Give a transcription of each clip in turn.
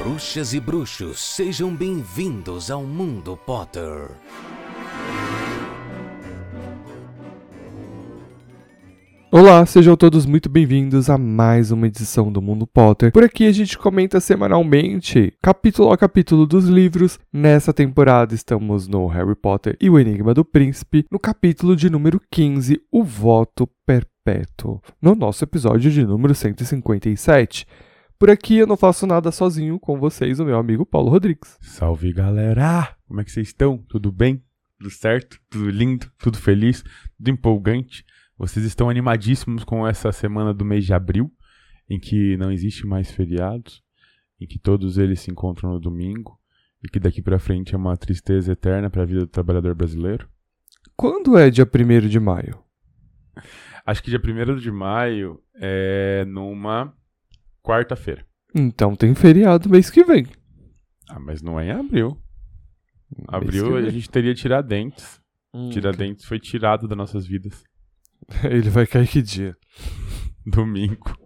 Bruxas e bruxos, sejam bem-vindos ao Mundo Potter. Olá, sejam todos muito bem-vindos a mais uma edição do Mundo Potter. Por aqui a gente comenta semanalmente, capítulo a capítulo dos livros. Nessa temporada estamos no Harry Potter e o Enigma do Príncipe, no capítulo de número 15, O Voto Perpétuo, no nosso episódio de número 157. Por aqui eu não faço nada sozinho, com vocês, o meu amigo Paulo Rodrigues. Salve, galera! Como é que vocês estão? Tudo bem? Tudo certo? Tudo lindo? Tudo feliz? Tudo empolgante? Vocês estão animadíssimos com essa semana do mês de abril, em que não existe mais feriados, em que todos eles se encontram no domingo, e que daqui pra frente é uma tristeza eterna para a vida do trabalhador brasileiro? Quando é dia 1º de maio? Acho que dia 1º de maio é numa quarta-feira. Então tem feriado mês que vem. Ah, mas não é em abril. Mês Abril que a vem. gente teria Tiradentes. Tiradentes foi tirado das nossas vidas. Ele vai cair que dia? Domingo.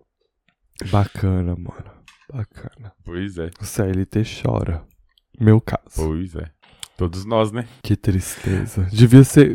Bacana, mano. Bacana. Pois é, O CLT chora. Meu caso. pois é. Todos nós, né? Que tristeza. Devia ser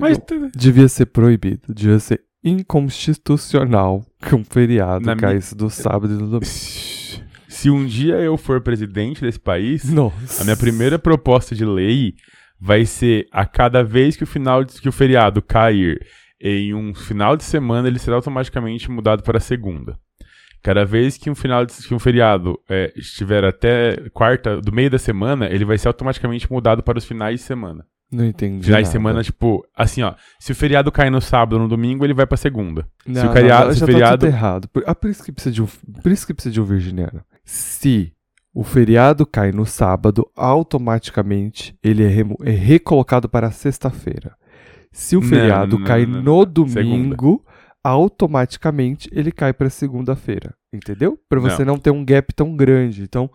proibido. Devia ser inconstitucional que um feriado Na caísse do sábado e do domingo. Se um dia eu for presidente desse país, Nossa. a minha primeira proposta de lei vai ser a cada vez que o feriado cair em um final de semana, ele será automaticamente mudado para segunda. Cada vez que um feriado estiver até quarta do meio da semana, ele vai ser automaticamente mudado para os finais de semana. Não entendi Finais nada. de semana, tipo, assim, ó. Se o feriado cair no sábado ou no domingo, ele vai pra segunda. Não, se o feriado, já tá tudo errado. Por isso que precisa de um virginiano. Se o feriado cai no sábado, automaticamente ele é recolocado para sexta-feira. Se o feriado cai no domingo, automaticamente ele cai para segunda-feira. Entendeu? Para você não ter um gap tão grande. Então,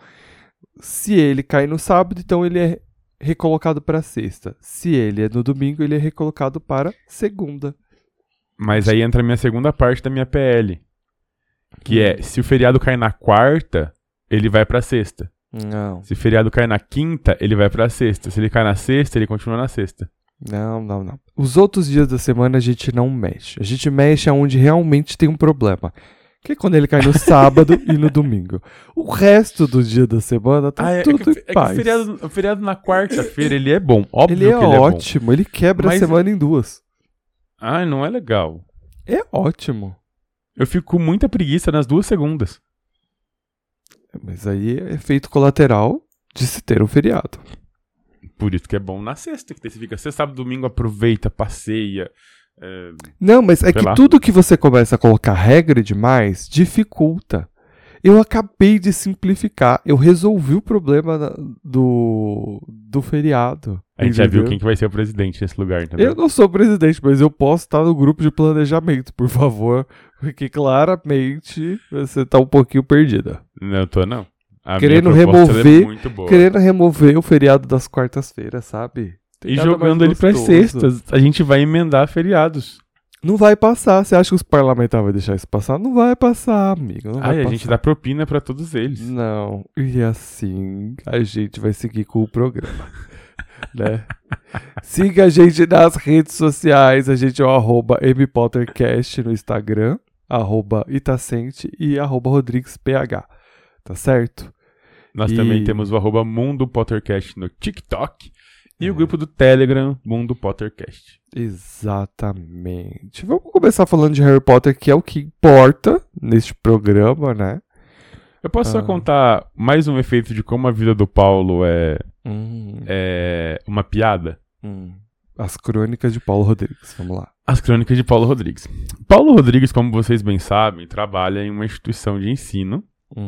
se ele cai no sábado, então ele é recolocado para sexta. Se ele é no domingo, ele é recolocado para segunda. Mas aí entra a minha segunda parte da minha PL. Que é, se o feriado cair na quarta, ele vai pra sexta. Não. Se o feriado cair na quinta, ele vai pra sexta. Se ele cai na sexta, ele continua na sexta. Não. Os outros dias da semana a gente não mexe. A gente mexe aonde realmente tem um problema. Que é quando ele cai no sábado e no domingo. O resto do dia da semana tá tudo em paz. Que o feriado na quarta-feira, ele é bom. Óbvio Ele que é ele é bom. ótimo. Ele quebra a Mas- semana em duas. Ah, não é legal. É ótimo. Eu fico com muita preguiça nas 2 segundas. Mas aí é efeito colateral de se ter um feriado. Por isso que é bom na sexta. Que daí você fica sexta, sábado, domingo, aproveita, passeia. Não, mas é Sei que lá. tudo que você começa a colocar regra demais dificulta. Eu acabei de simplificar. Eu resolvi o problema do feriado. A gente já viu entendeu? quem que vai ser o presidente nesse lugar, entendeu? Eu não sou presidente, mas eu posso estar no grupo de planejamento, por favor. Porque claramente você tá um pouquinho perdida. Não, eu tô não. A Querendo minha proposta, ela remover- é muito boa. Querendo remover o feriado das quartas-feiras, sabe? Tem E nada jogando mais ele pra gostoso. sextas. A gente vai emendar feriados. Não vai passar. Você acha que os parlamentares vão deixar isso passar? Não vai passar, amigo. Não vai Ai, a passar. gente dá propina pra todos eles. Não. E assim a gente vai seguir com o programa. Né? Siga a gente nas redes sociais. A gente é o @mpottercast no Instagram, @itacente e @rodriguesph. Tá certo? Nós E- também temos o @Mundo Pottercast no TikTok. E o grupo do Telegram, Mundo Pottercast. Exatamente. Vamos começar falando de Harry Potter, que é o que importa neste programa, né? Eu posso só contar mais um efeito de como a vida do Paulo é uma piada? As crônicas de Paulo Rodrigues. Vamos lá. As crônicas de Paulo Rodrigues. Paulo Rodrigues, como vocês bem sabem, trabalha em uma instituição de ensino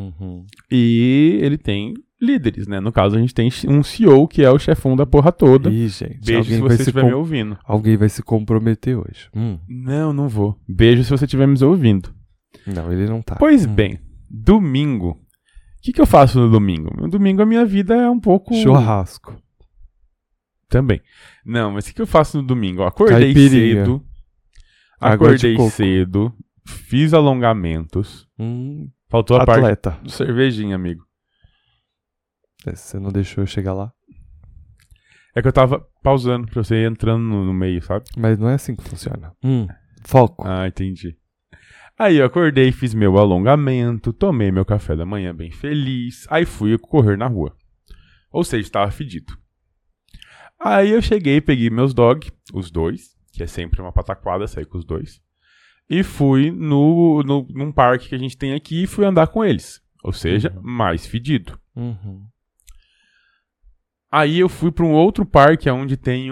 e ele tem líderes, né? No caso, a gente tem um CEO que é o chefão da porra toda. Ih, gente. Beijo se você estiver me ouvindo. Alguém vai se comprometer hoje. Não vou. Beijo se você estiver me ouvindo. Não, ele não tá. Pois bem, domingo. O que eu faço no domingo? No domingo a minha vida é um pouco... Churrasco. Também. Não, mas o que eu faço no domingo? Eu acordei Caipirinha. cedo. Água de Acordei coco. cedo. Fiz alongamentos. Faltou a parte Atleta. do cervejinho, amigo. Você não deixou eu chegar lá? É que eu tava pausando pra você ir entrando no meio, sabe? Mas não é assim que funciona. Foco. Ah, entendi. Aí eu acordei, fiz meu alongamento, tomei meu café da manhã bem feliz, aí fui correr na rua. Ou seja, estava fedido. Aí eu cheguei, peguei meus os dois, que é sempre uma pataquada sair com os dois, e fui num parque que a gente tem aqui e fui andar com eles. Ou seja, mais fedido. Uhum. Aí eu fui para um outro parque onde tem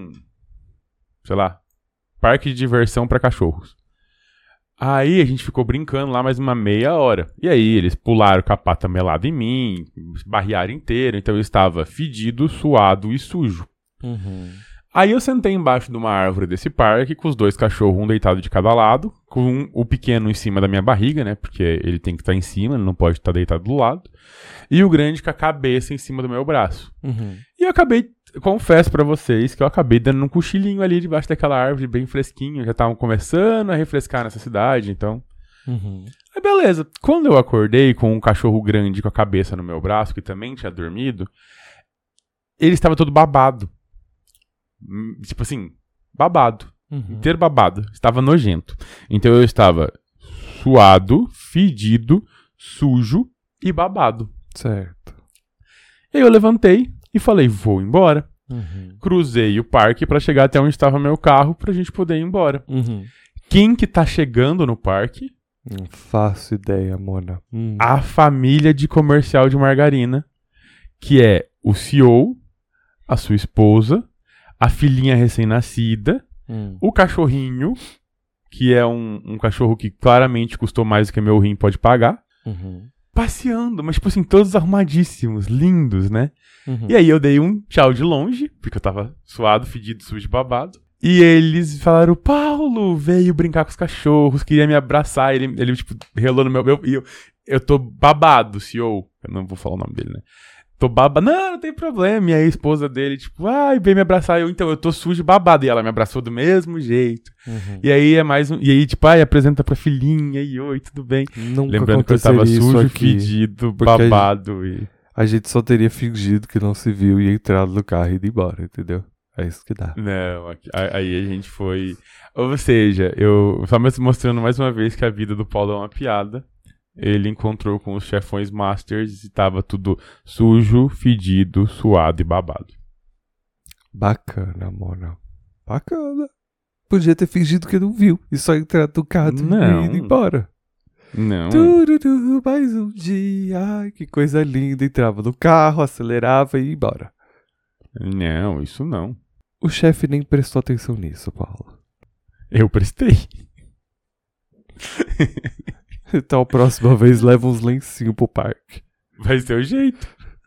parque de diversão para cachorros. Aí a gente ficou brincando lá mais uma meia hora. E aí eles pularam com a pata melada em mim, barrearam inteiro, então eu estava fedido, suado e sujo. Uhum. Aí eu sentei embaixo de uma árvore desse parque, com os dois cachorros, um deitado de cada lado, com o pequeno em cima da minha barriga, né, porque ele tem que estar em cima, ele não pode estar deitado do lado, e o grande com a cabeça em cima do meu braço. Uhum. E eu acabei, confesso pra vocês, que eu acabei dando um cochilinho ali debaixo daquela árvore, bem fresquinho, já estavam começando a refrescar nessa cidade, então... Uhum. Aí beleza, quando eu acordei com um cachorro grande com a cabeça no meu braço, que também tinha dormido, ele estava todo babado. Tipo assim, babado. Uhum. Inteiro babado. Estava nojento. Então eu estava suado, fedido, sujo e babado. Certo. E aí eu levantei e falei, vou embora. Uhum. Cruzei o parque para chegar até onde estava meu carro pra gente poder ir embora. Uhum. Quem que tá chegando no parque? Não faço ideia, Mona. A família de comercial de margarina, que é o CEO, a sua esposa, a filhinha recém-nascida, o cachorrinho, que é um cachorro que claramente custou mais do que meu rim pode pagar, passeando, mas tipo assim, todos arrumadíssimos, lindos, né? E aí eu dei um tchau de longe, porque eu tava suado, fedido, sujo, babado. E eles falaram, Paulo veio brincar com os cachorros, queria me abraçar, ele tipo, relou no meu... Eu tô babado, CEO, eu não vou falar o nome dele, né? Tô babado, não tem problema. E aí a esposa dele, tipo, veio me abraçar. Eu tô sujo, babado. E ela me abraçou do mesmo jeito. E aí é mais e aí, tipo, apresenta pra filhinha. E oi, tudo bem? Nunca lembrando que eu tava sujo, aqui, fedido, babado. A gente só teria fingido que não se viu e entrado no carro e ido embora, entendeu? É isso que dá. Não, aí a gente foi... Ou seja, eu só mostrando mais uma vez que a vida do Paulo é uma piada. Ele encontrou com os chefões masters e tava tudo sujo, fedido, suado e babado. Bacana, Mona. Bacana. Podia ter fingido que não viu e só entrado no carro e ido embora. Não. Tururu, mais um dia. Ai, que coisa linda. Entrava no carro, acelerava e ia embora. Não, isso não. O chefe nem prestou atenção nisso, Paulo. Eu prestei. Então a próxima vez leva uns lencinhos pro parque. Vai ser o jeito.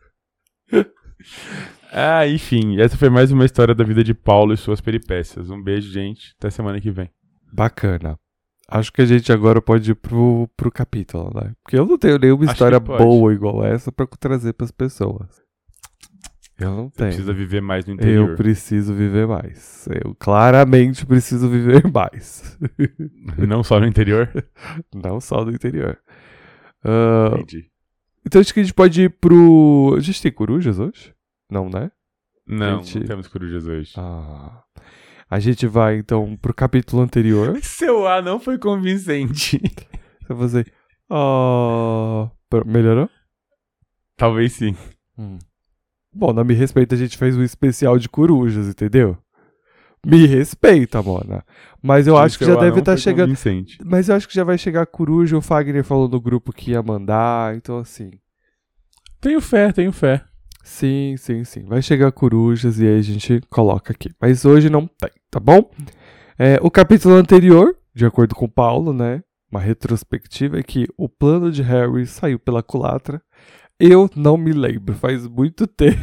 Enfim, essa foi mais uma história da vida de Paulo e suas peripécias. Um beijo, gente. Até semana que vem. Bacana. Acho que a gente agora pode ir pro capítulo, né? Porque eu não tenho nenhuma história boa igual essa pra trazer pras pessoas. Eu não tenho. Você precisa viver mais no interior. Eu preciso viver mais. Eu claramente preciso viver mais. Não só no interior? Não só no interior. Entendi. Então acho que a gente pode ir pro... A gente tem corujas hoje? Não, né? Não temos corujas hoje. A gente vai então pro capítulo anterior. Seu A não foi convincente. Você vai fazer... Melhorou? Talvez sim. Bom, não me respeita, a gente fez um especial de corujas, entendeu? Me respeita, Mona. Mas eu acho que já deve estar chegando. Convincente. Mas eu acho que já vai chegar a coruja. O Fagner falou no grupo que ia mandar. Então, assim. Tenho fé. Sim. Vai chegar corujas e aí a gente coloca aqui. Mas hoje não tem, tá bom? O capítulo anterior, de acordo com o Paulo, né? Uma retrospectiva é que o plano de Harry saiu pela culatra. Eu não me lembro, faz muito tempo.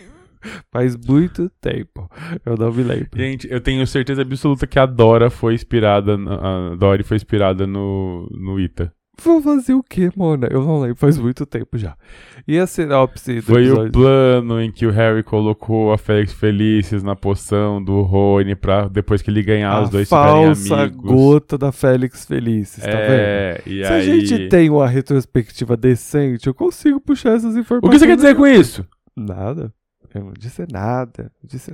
Eu não me lembro. Gente, eu tenho certeza absoluta que a Dora foi inspirada. A Dory foi inspirada no Ita. Vou fazer o quê, Mona? Eu não lembro, faz muito tempo já. E a sinopse do Foi episódio... o plano em que o Harry colocou a Félix Felicis na poção do Rony pra depois que ele ganhar os dois ficarem amigos. A falsa gota da Félix Felicis, tá vendo? E Se aí... a gente tem uma retrospectiva decente, eu consigo puxar essas informações. O que você quer dizer com isso? Nada. Eu não disse nada.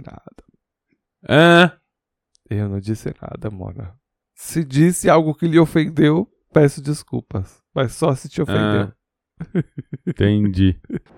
Hã? Eu não disse nada, Mona. Se disse algo que lhe ofendeu, peço desculpas. Mas só se te ofendeu. Entendi.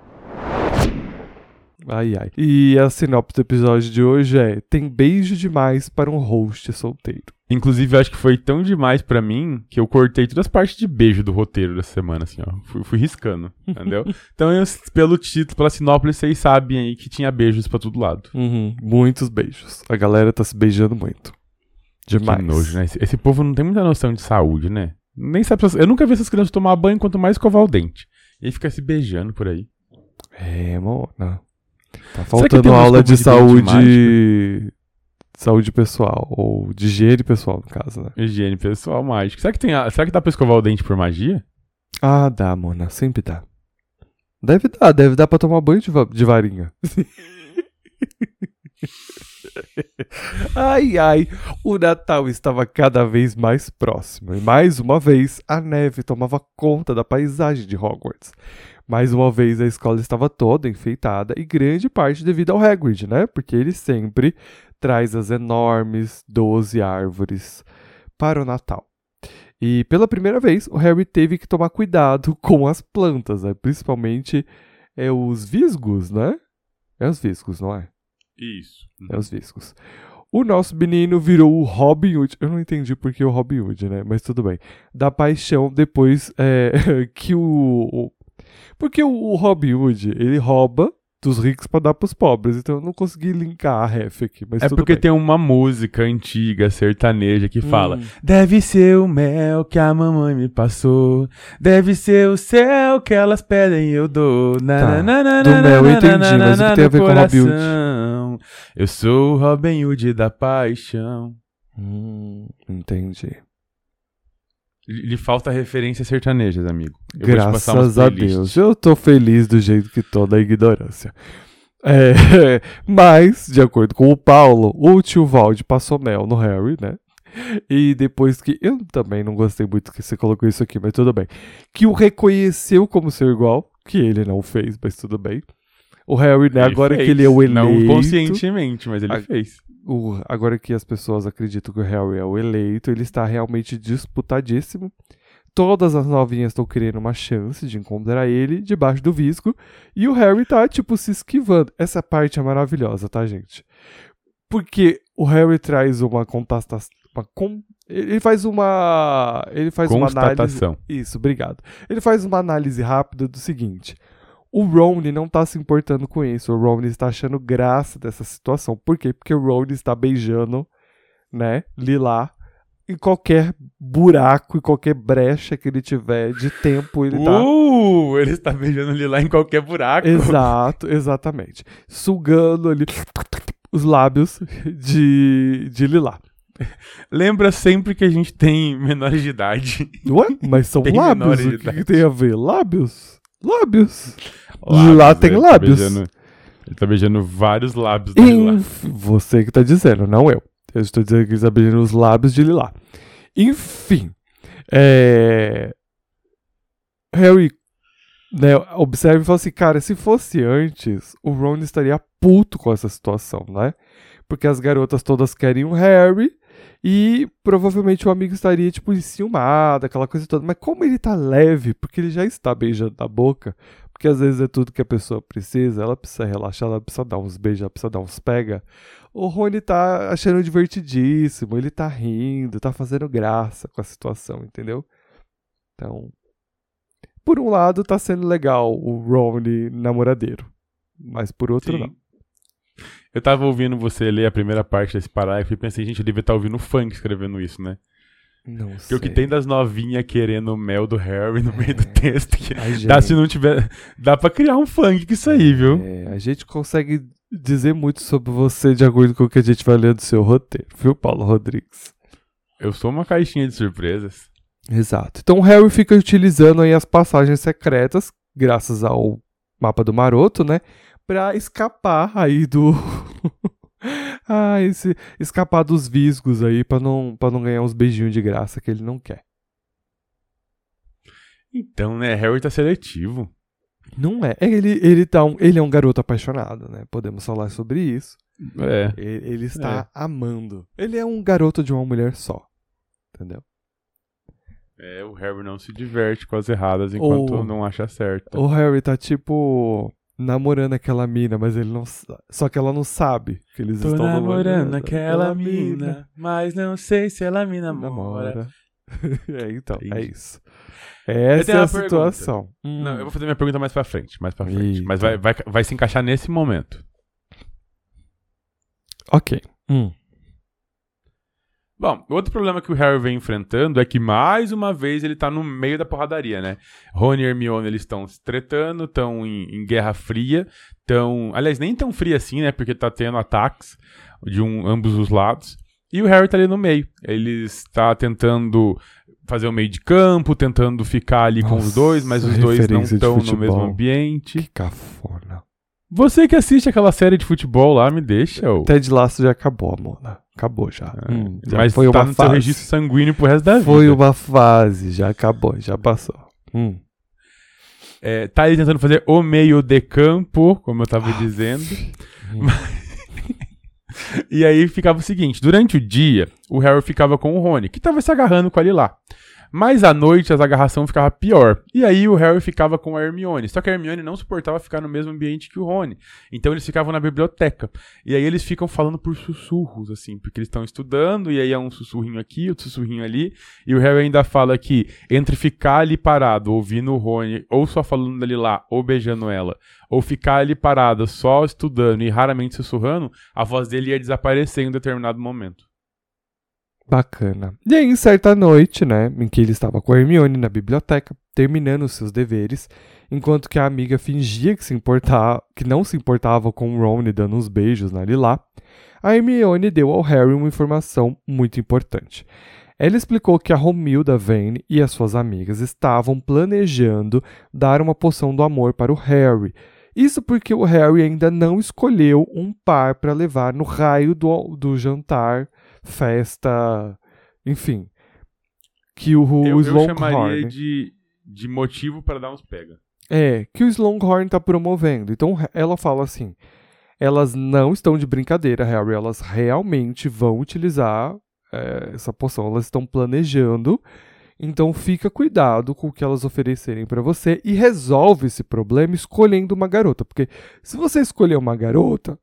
Ai. E a sinopse do episódio de hoje é: tem beijo demais para um host solteiro. Inclusive, eu acho que foi tão demais pra mim que eu cortei todas as partes de beijo do roteiro dessa semana, assim, ó. Fui riscando, entendeu? Então, pelo título, pela sinopse, vocês sabem aí que tinha beijos pra todo lado. Muitos beijos. A galera tá se beijando muito. Demais. Que nojo, né? Esse povo não tem muita noção de saúde, né? Nem sabe. Eu nunca vi essas crianças tomar banho, quanto mais escovar o dente. E aí fica se beijando por aí. Mona. Tá Será que faltando tem uma aula de escova de dente saúde. Saúde pessoal. Ou de higiene pessoal, no caso, né? Higiene pessoal mágico. Será que dá pra escovar o dente por magia? Ah, dá, Mona. Sempre dá. Deve dar pra tomar banho de varinha. Ai, o Natal estava cada vez mais próximo e mais uma vez a neve tomava conta da paisagem de Hogwarts. Mais uma vez a escola estava toda enfeitada e grande parte devido ao Hagrid, né? Porque ele sempre traz as enormes 12 árvores para o Natal. E pela primeira vez o Harry teve que tomar cuidado com as plantas, né? Principalmente os visgos, né? É os visgos, não é? Isso. É os viscos. O nosso menino virou o Robin Hood. Eu não entendi por que o Robin Hood, né? Mas tudo bem. Da paixão depois que porque o Robin Hood, ele rouba dos ricos pra dar pros pobres. Então eu não consegui linkar a ref aqui, mas tudo porque bem. tem uma música antiga, sertaneja, que fala: deve ser o mel que a mamãe me passou, deve ser o céu que elas pedem eu dou. Do mel eu entendi, mas o que tem a ver com o Robin Hood? Eu sou o Robin Hood da paixão. Entendi. Lhe falta referências sertanejas, amigo. Eu vou te passar Graças umas a playlists. Deus. Eu tô feliz do jeito que tô da ignorância. Mas, de acordo com o Paulo, o tio Valde passou mel no Harry, né? E depois que... Eu também não gostei muito que você colocou isso aqui, mas tudo bem. Que o reconheceu como ser igual, que ele não fez, mas tudo bem. O Harry, né, agora que ele é o eleito... Não conscientemente, mas ele fez. Agora que as pessoas acreditam que o Harry é o eleito, ele está realmente disputadíssimo. Todas as novinhas estão querendo uma chance de encontrar ele debaixo do visgo. E o Harry tá, tipo, se esquivando. Essa parte é maravilhosa, tá, gente? Porque o Harry traz uma contestação... Ele faz uma análise... Isso, obrigado. Ele faz uma análise rápida do seguinte... O Ron não tá se importando com isso. O Ron está achando graça dessa situação. Por quê? Porque o Ron está beijando, né, Lila em qualquer buraco, em qualquer brecha que ele tiver de tempo. Ele está beijando Lila em qualquer buraco. Exato, exatamente. Sugando ali os lábios de Lila. Lembra sempre que a gente tem menores de idade. Ué? Mas são Tem lábios. menores de O que idade. tem a ver? Lábios. Lá tem lábios. Ele tá beijando vários lábios de Lila. Você que tá dizendo, não eu. Eu estou dizendo que ele está beijando os lábios de Lila. Enfim. Harry, né, observa e fala assim, cara, se fosse antes, o Ron estaria puto com essa situação, né? Porque as garotas todas querem o Harry e provavelmente o amigo estaria, tipo, enciumado, aquela coisa toda. Mas como ele tá leve, porque ele já está beijando na boca, porque às vezes é tudo que a pessoa precisa, ela precisa relaxar, ela precisa dar uns beijos, ela precisa dar uns pega. O Rony tá achando divertidíssimo, ele tá rindo, tá fazendo graça com a situação, entendeu? Então, por um lado tá sendo legal o Rony namoradeiro, mas por outro não. Eu tava ouvindo você ler a primeira parte desse parágrafo e pensei, gente, eu devia estar ouvindo o funk escrevendo isso, né? Não Porque sei. o que tem das novinhas querendo o mel do Harry no meio do texto, que Ai, dá, se não tiver, dá pra criar um funk com isso aí, viu? A gente consegue dizer muito sobre você de acordo com o que a gente vai ler do seu roteiro, viu, Paulo Rodrigues? Eu sou uma caixinha de surpresas. Exato. Então o Harry fica utilizando aí as passagens secretas, graças ao mapa do Maroto, né? Pra escapar aí do... escapar dos visgos aí, pra não ganhar uns beijinhos de graça que ele não quer. Então, né, Harry tá seletivo. Não é. Ele é um garoto apaixonado, né? Podemos falar sobre isso. Ele está amando. Ele é um garoto de uma mulher só. Entendeu? O Harry não se diverte com as erradas enquanto não acha certo. O Harry tá tipo namorando aquela mina, mas ele não... Só que ela não sabe que eles Tô estão namorando aquela mina, mas não sei se ela me namora. Então, Entendi. é isso. Essa é a situação. Não, eu vou fazer minha pergunta mais pra frente. Mas Eita. vai se encaixar nesse momento. Ok. Bom, outro problema que o Harry vem enfrentando é que, mais uma vez, ele tá no meio da porradaria, né? Rony e Hermione, eles estão se tretando, estão em guerra fria, aliás, nem tão fria assim, né? Porque tá tendo ataques de ambos os lados. E o Harry tá ali no meio. Ele está tentando fazer o meio de campo, tentando ficar ali com os dois, mas os dois não estão no mesmo ambiente. Que cafona. Você que assiste aquela série de futebol lá, me deixa. Ted Lasso já acabou, Mona. Acabou já. Mas foi tá no seu registro sanguíneo pro resto da vida. Foi uma fase, já acabou, já passou. Tá aí tentando fazer o meio de campo, como eu tava dizendo. E aí ficava o seguinte, durante o dia, o Harry ficava com o Rony, que tava se agarrando com ele lá. Mas à noite, as agarração ficava pior. E aí o Harry ficava com a Hermione. Só que a Hermione não suportava ficar no mesmo ambiente que o Rony. Então eles ficavam na biblioteca. E aí eles ficam falando por sussurros, assim. Porque eles estão estudando, e aí é um sussurrinho aqui, outro sussurrinho ali. E o Harry ainda fala que entre ficar ali parado, ouvindo o Rony, ou só falando ali lá, ou beijando ela, ou ficar ali parado, só estudando e raramente sussurrando, a voz dele ia desaparecer em um determinado momento. Bacana. E aí, em certa noite, né, em que ele estava com a Hermione na biblioteca, terminando os seus deveres, enquanto que a amiga fingia que não se importava com o Ron dando uns beijos na Lilá, a Hermione deu ao Harry uma informação muito importante. Ela explicou que a Romilda Vane e as suas amigas estavam planejando dar uma poção do amor para o Harry. Isso porque o Harry ainda não escolheu um par para levar no raio do jantar, festa, enfim, que o Slughorn... Eu chamaria de motivo para dar uns pega. Que o Slughorn tá promovendo. Então ela fala assim, elas não estão de brincadeira, Harry, elas realmente vão utilizar essa poção, elas estão planejando, então fica cuidado com o que elas oferecerem para você e resolve esse problema escolhendo uma garota, porque se você escolher uma garota,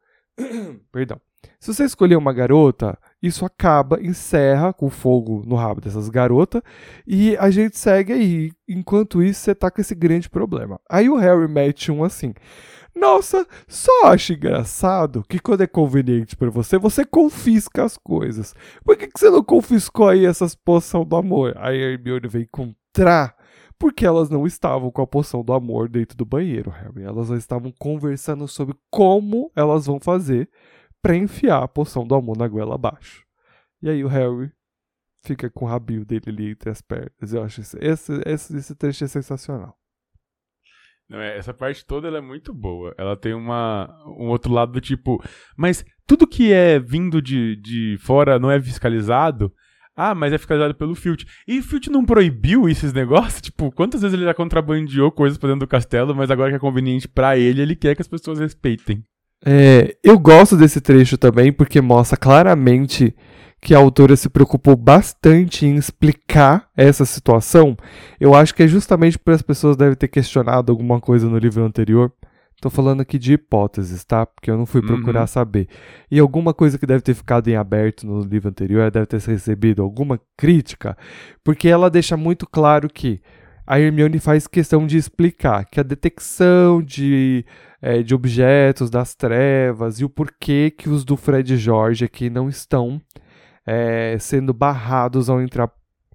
se você escolher uma garota, isso encerra com fogo no rabo dessas garotas e a gente segue aí. Enquanto isso, você tá com esse grande problema. Aí o Harry mete um assim: nossa, só acho engraçado que quando é conveniente pra você, você confisca as coisas. Por que você não confiscou aí essas poções do amor? Aí a Hermione vem contra, porque elas não estavam com a poção do amor dentro do banheiro, Harry. Elas estavam conversando sobre como elas vão fazer pra enfiar a poção do amor na goela abaixo. E aí o Harry fica com o rabinho dele ali entre as pernas. Eu acho esse trecho é sensacional. Não, essa parte toda ela é muito boa. Ela tem um outro lado do tipo, mas tudo que é vindo de fora não é fiscalizado? Ah, mas é fiscalizado pelo Filch. E o Filch não proibiu esses negócios? Tipo, quantas vezes ele já contrabandeou coisas pra dentro do castelo, mas agora que é conveniente pra ele quer que as pessoas respeitem. Eu gosto desse trecho também porque mostra claramente que a autora se preocupou bastante em explicar essa situação. Eu acho que é justamente porque as pessoas devem ter questionado alguma coisa no livro anterior. Tô falando aqui de hipóteses, tá? Porque eu não fui procurar saber. E alguma coisa que deve ter ficado em aberto no livro anterior, deve ter recebido alguma crítica, porque ela deixa muito claro que a Hermione faz questão de explicar que a detecção de objetos das trevas e o porquê que os do Fred e George aqui não estão sendo barrados ao entrar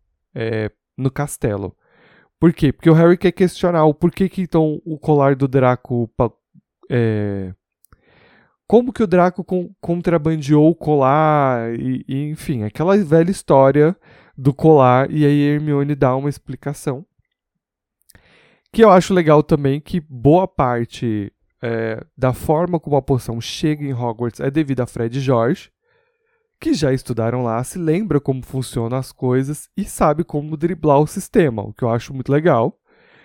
no castelo. Por quê? Porque o Harry quer questionar o porquê que então o colar do Draco... como que o Draco contrabandeou o colar e enfim, aquela velha história do colar, e aí a Hermione dá uma explicação. Que eu acho legal também, que boa parte da forma como a poção chega em Hogwarts é devido a Fred e George, que já estudaram lá, se lembra como funcionam as coisas e sabe como driblar o sistema, o que eu acho muito legal.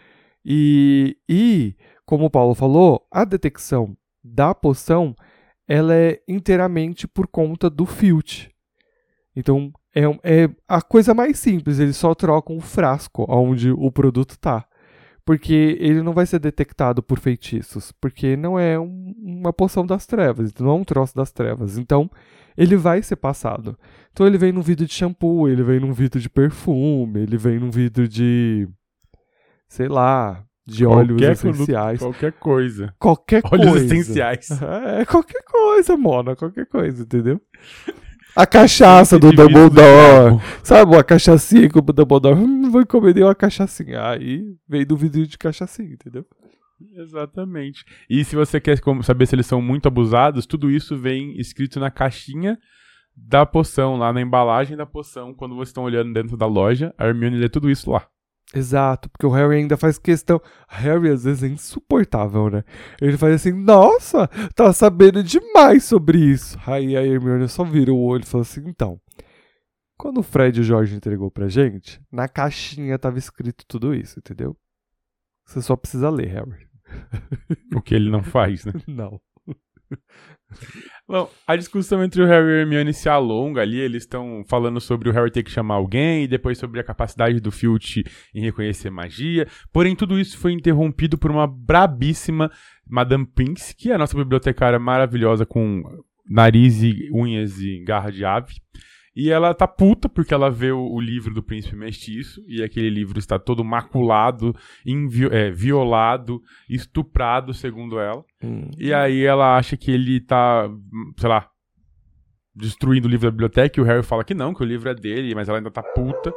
E como o Paulo falou, a detecção da poção ela é inteiramente por conta do Filch. Então, é a coisa mais simples, eles só trocam o frasco onde o produto está. Porque ele não vai ser detectado por feitiços, porque não é uma poção das trevas, não é um troço das trevas. Então, ele vai ser passado. Então, ele vem num vidro de shampoo, ele vem num vidro de perfume, ele vem num vidro de, sei lá, de óleos essenciais. Qualquer coisa. Qualquer Óleos coisa. essenciais. Qualquer coisa, mano, qualquer coisa, entendeu? A cachaça Esse do indivíduo Dumbledore, do sabe, uma cachaçinha que o Dumbledore não vai comer nem uma cachaçinha. Aí vem do vidrinho de cachaçinha, entendeu? Exatamente. E se você quer saber se eles são muito abusados, tudo isso vem escrito na caixinha da poção, lá na embalagem da poção, quando vocês estão olhando dentro da loja, a Hermione lê tudo isso lá. Exato, porque o Harry ainda faz questão. Harry às vezes é insuportável, né? Ele faz assim, nossa, tá sabendo demais sobre isso. Aí a Hermione só vira o olho e fala assim, então, quando o Fred e o George entregou pra gente, na caixinha tava escrito tudo isso, entendeu? Você só precisa ler, Harry. O que ele não faz, né? Não. Bom, a discussão entre o Harry e a Hermione se alonga ali, eles estão falando sobre o Harry ter que chamar alguém, e depois sobre a capacidade do Filch em reconhecer magia, porém tudo isso foi interrompido por uma brabíssima Madame Pince, que é a nossa bibliotecária maravilhosa com nariz e unhas e garra de ave, e ela tá puta porque ela vê o livro do Príncipe Mestiço, e aquele livro está todo maculado, violado, estuprado, segundo ela. E aí ela acha que ele tá, sei lá, destruindo o livro da biblioteca, e o Harry fala que não, que o livro é dele, mas ela ainda tá puta.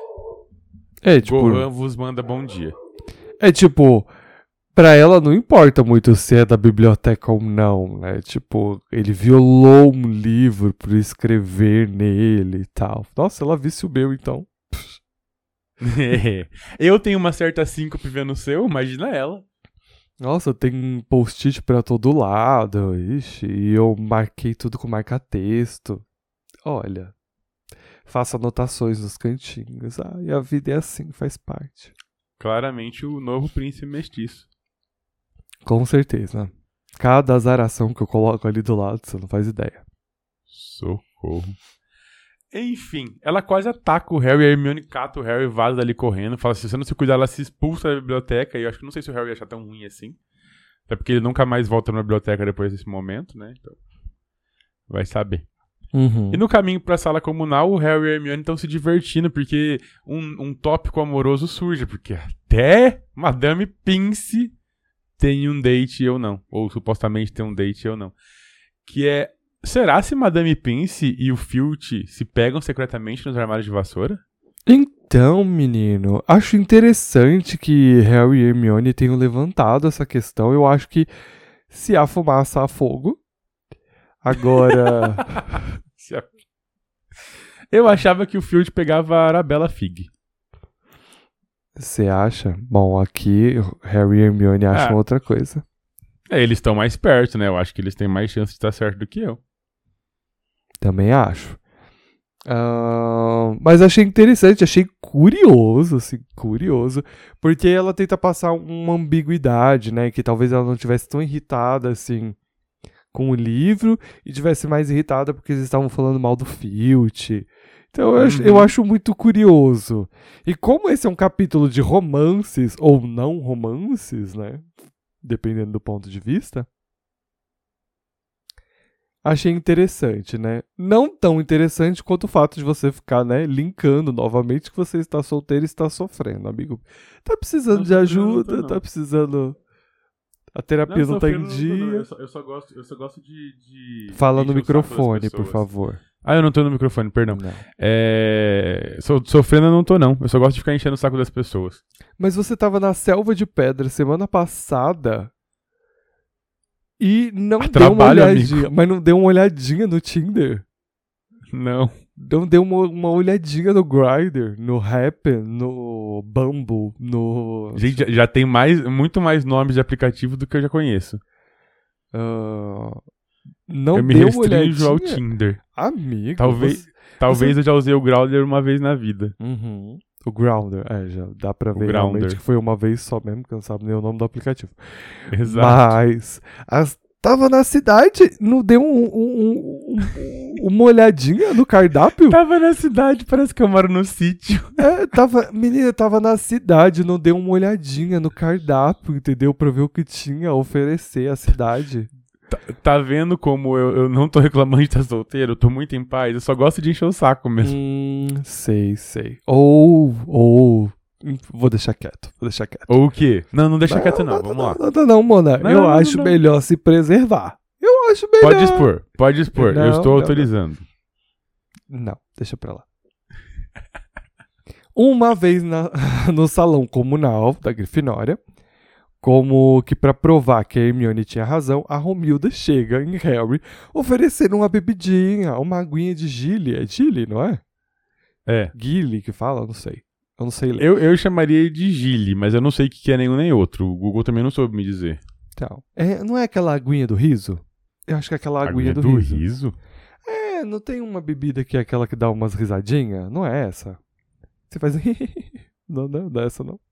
Gohan vos manda bom dia. Pra ela não importa muito se é da biblioteca ou não, né? Tipo, ele violou um livro por escrever nele e tal. Nossa, ela visse o meu, então. Eu tenho uma certa síncope vendo o seu, imagina ela. Nossa, tem post-it pra todo lado. Ixi, e eu marquei tudo com marca-texto. Olha, faço anotações nos cantinhos. E a vida é assim, faz parte. Claramente o novo Príncipe Mestiço. Com certeza. Cada azaração que eu coloco ali do lado, você não faz ideia. Socorro. Enfim, ela quase ataca o Harry, a Hermione cata o Harry, vaza dali correndo, fala assim, se você não se cuidar, ela se expulsa da biblioteca, e eu acho que não sei se o Harry ia achar tão ruim assim. Até porque ele nunca mais volta na biblioteca depois desse momento, né? Então, vai saber. Uhum. E no caminho pra sala comunal, o Harry e a Hermione estão se divertindo, porque um tópico amoroso surge, porque até Madame Pince tem um date e eu não. Ou supostamente tem um date e eu não. Que é, será se Madame Pince e o Filch se pegam secretamente nos armários de vassoura? Então, menino, acho interessante que Harry e Hermione tenham levantado essa questão. Eu acho que se há fumaça, há fogo. Agora... Eu achava que o Filch pegava a Arabella Fig. Você acha? Bom, aqui Harry e Hermione acham outra coisa. Eles estão mais perto, né? Eu acho que eles têm mais chance de estar certo do que eu. Também acho. Mas achei interessante, achei curioso, assim, curioso. Porque ela tenta passar uma ambiguidade, né? Que talvez ela não tivesse tão irritada, assim, com o livro. E tivesse mais irritada porque eles estavam falando mal do Filch. Então eu acho muito curioso. E como esse é um capítulo de romances ou não romances, né? Dependendo do ponto de vista. Achei interessante, né? Não tão interessante quanto o fato de você ficar, né, linkando novamente que você está solteiro e está sofrendo, amigo. Tá precisando de ajuda, tá precisando... A terapia não tá em dia. Eu só gosto de... Fala no microfone, por favor. Eu não tô no microfone, perdão. Sofrendo eu não tô, não. Eu só gosto de ficar enchendo o saco das pessoas. Mas você tava na Selva de Pedra semana passada e não deu uma olhadinha. Amigo. Mas não deu uma olhadinha no Tinder? Não. Não deu uma olhadinha no Grindr, no Happn, no Bumble, no... Gente, já tem muito mais nomes de aplicativo do que eu já conheço. Não eu me deu uma restringo ao olhadinha? Tinder. Amigo, Talvez eu já usei o Growler uma vez na vida. Uhum. O Grindr, já dá pra ver Grindr. realmente que foi uma vez só mesmo, que eu não sabe nem o nome do aplicativo. Exato. Mas tava na cidade, não deu uma olhadinha no cardápio? Tava na cidade, parece que eu moro no sítio. Menina, tava na cidade, não deu uma olhadinha no cardápio, entendeu? Pra ver o que tinha a oferecer à cidade. Tá vendo como eu não tô reclamando de estar solteiro? Eu tô muito em paz, eu só gosto de encher o saco mesmo. Sei. Ou... Vou deixar quieto. Ou o quê? Não deixa quieto não, vamos lá. Não, Mona. Eu acho melhor se preservar. Eu acho melhor. Pode expor. Eu estou autorizando. Não, deixa pra lá. Uma vez no salão comunal da Grifinória, como que pra provar que a Hermione tinha razão, a Romilda chega em Harry oferecendo uma bebidinha, uma aguinha de Gilly. É Gilly, não é? É. Gilly que fala? Eu não sei. Eu não sei ler. Eu chamaria de Gilly, mas eu não sei o que é nenhum nem outro. O Google também não soube me dizer. Então, não é aquela aguinha do riso? Eu acho que é aquela aguinha do riso. Não tem uma bebida que é aquela que dá umas risadinhas? Não é essa? Você faz... não é essa não.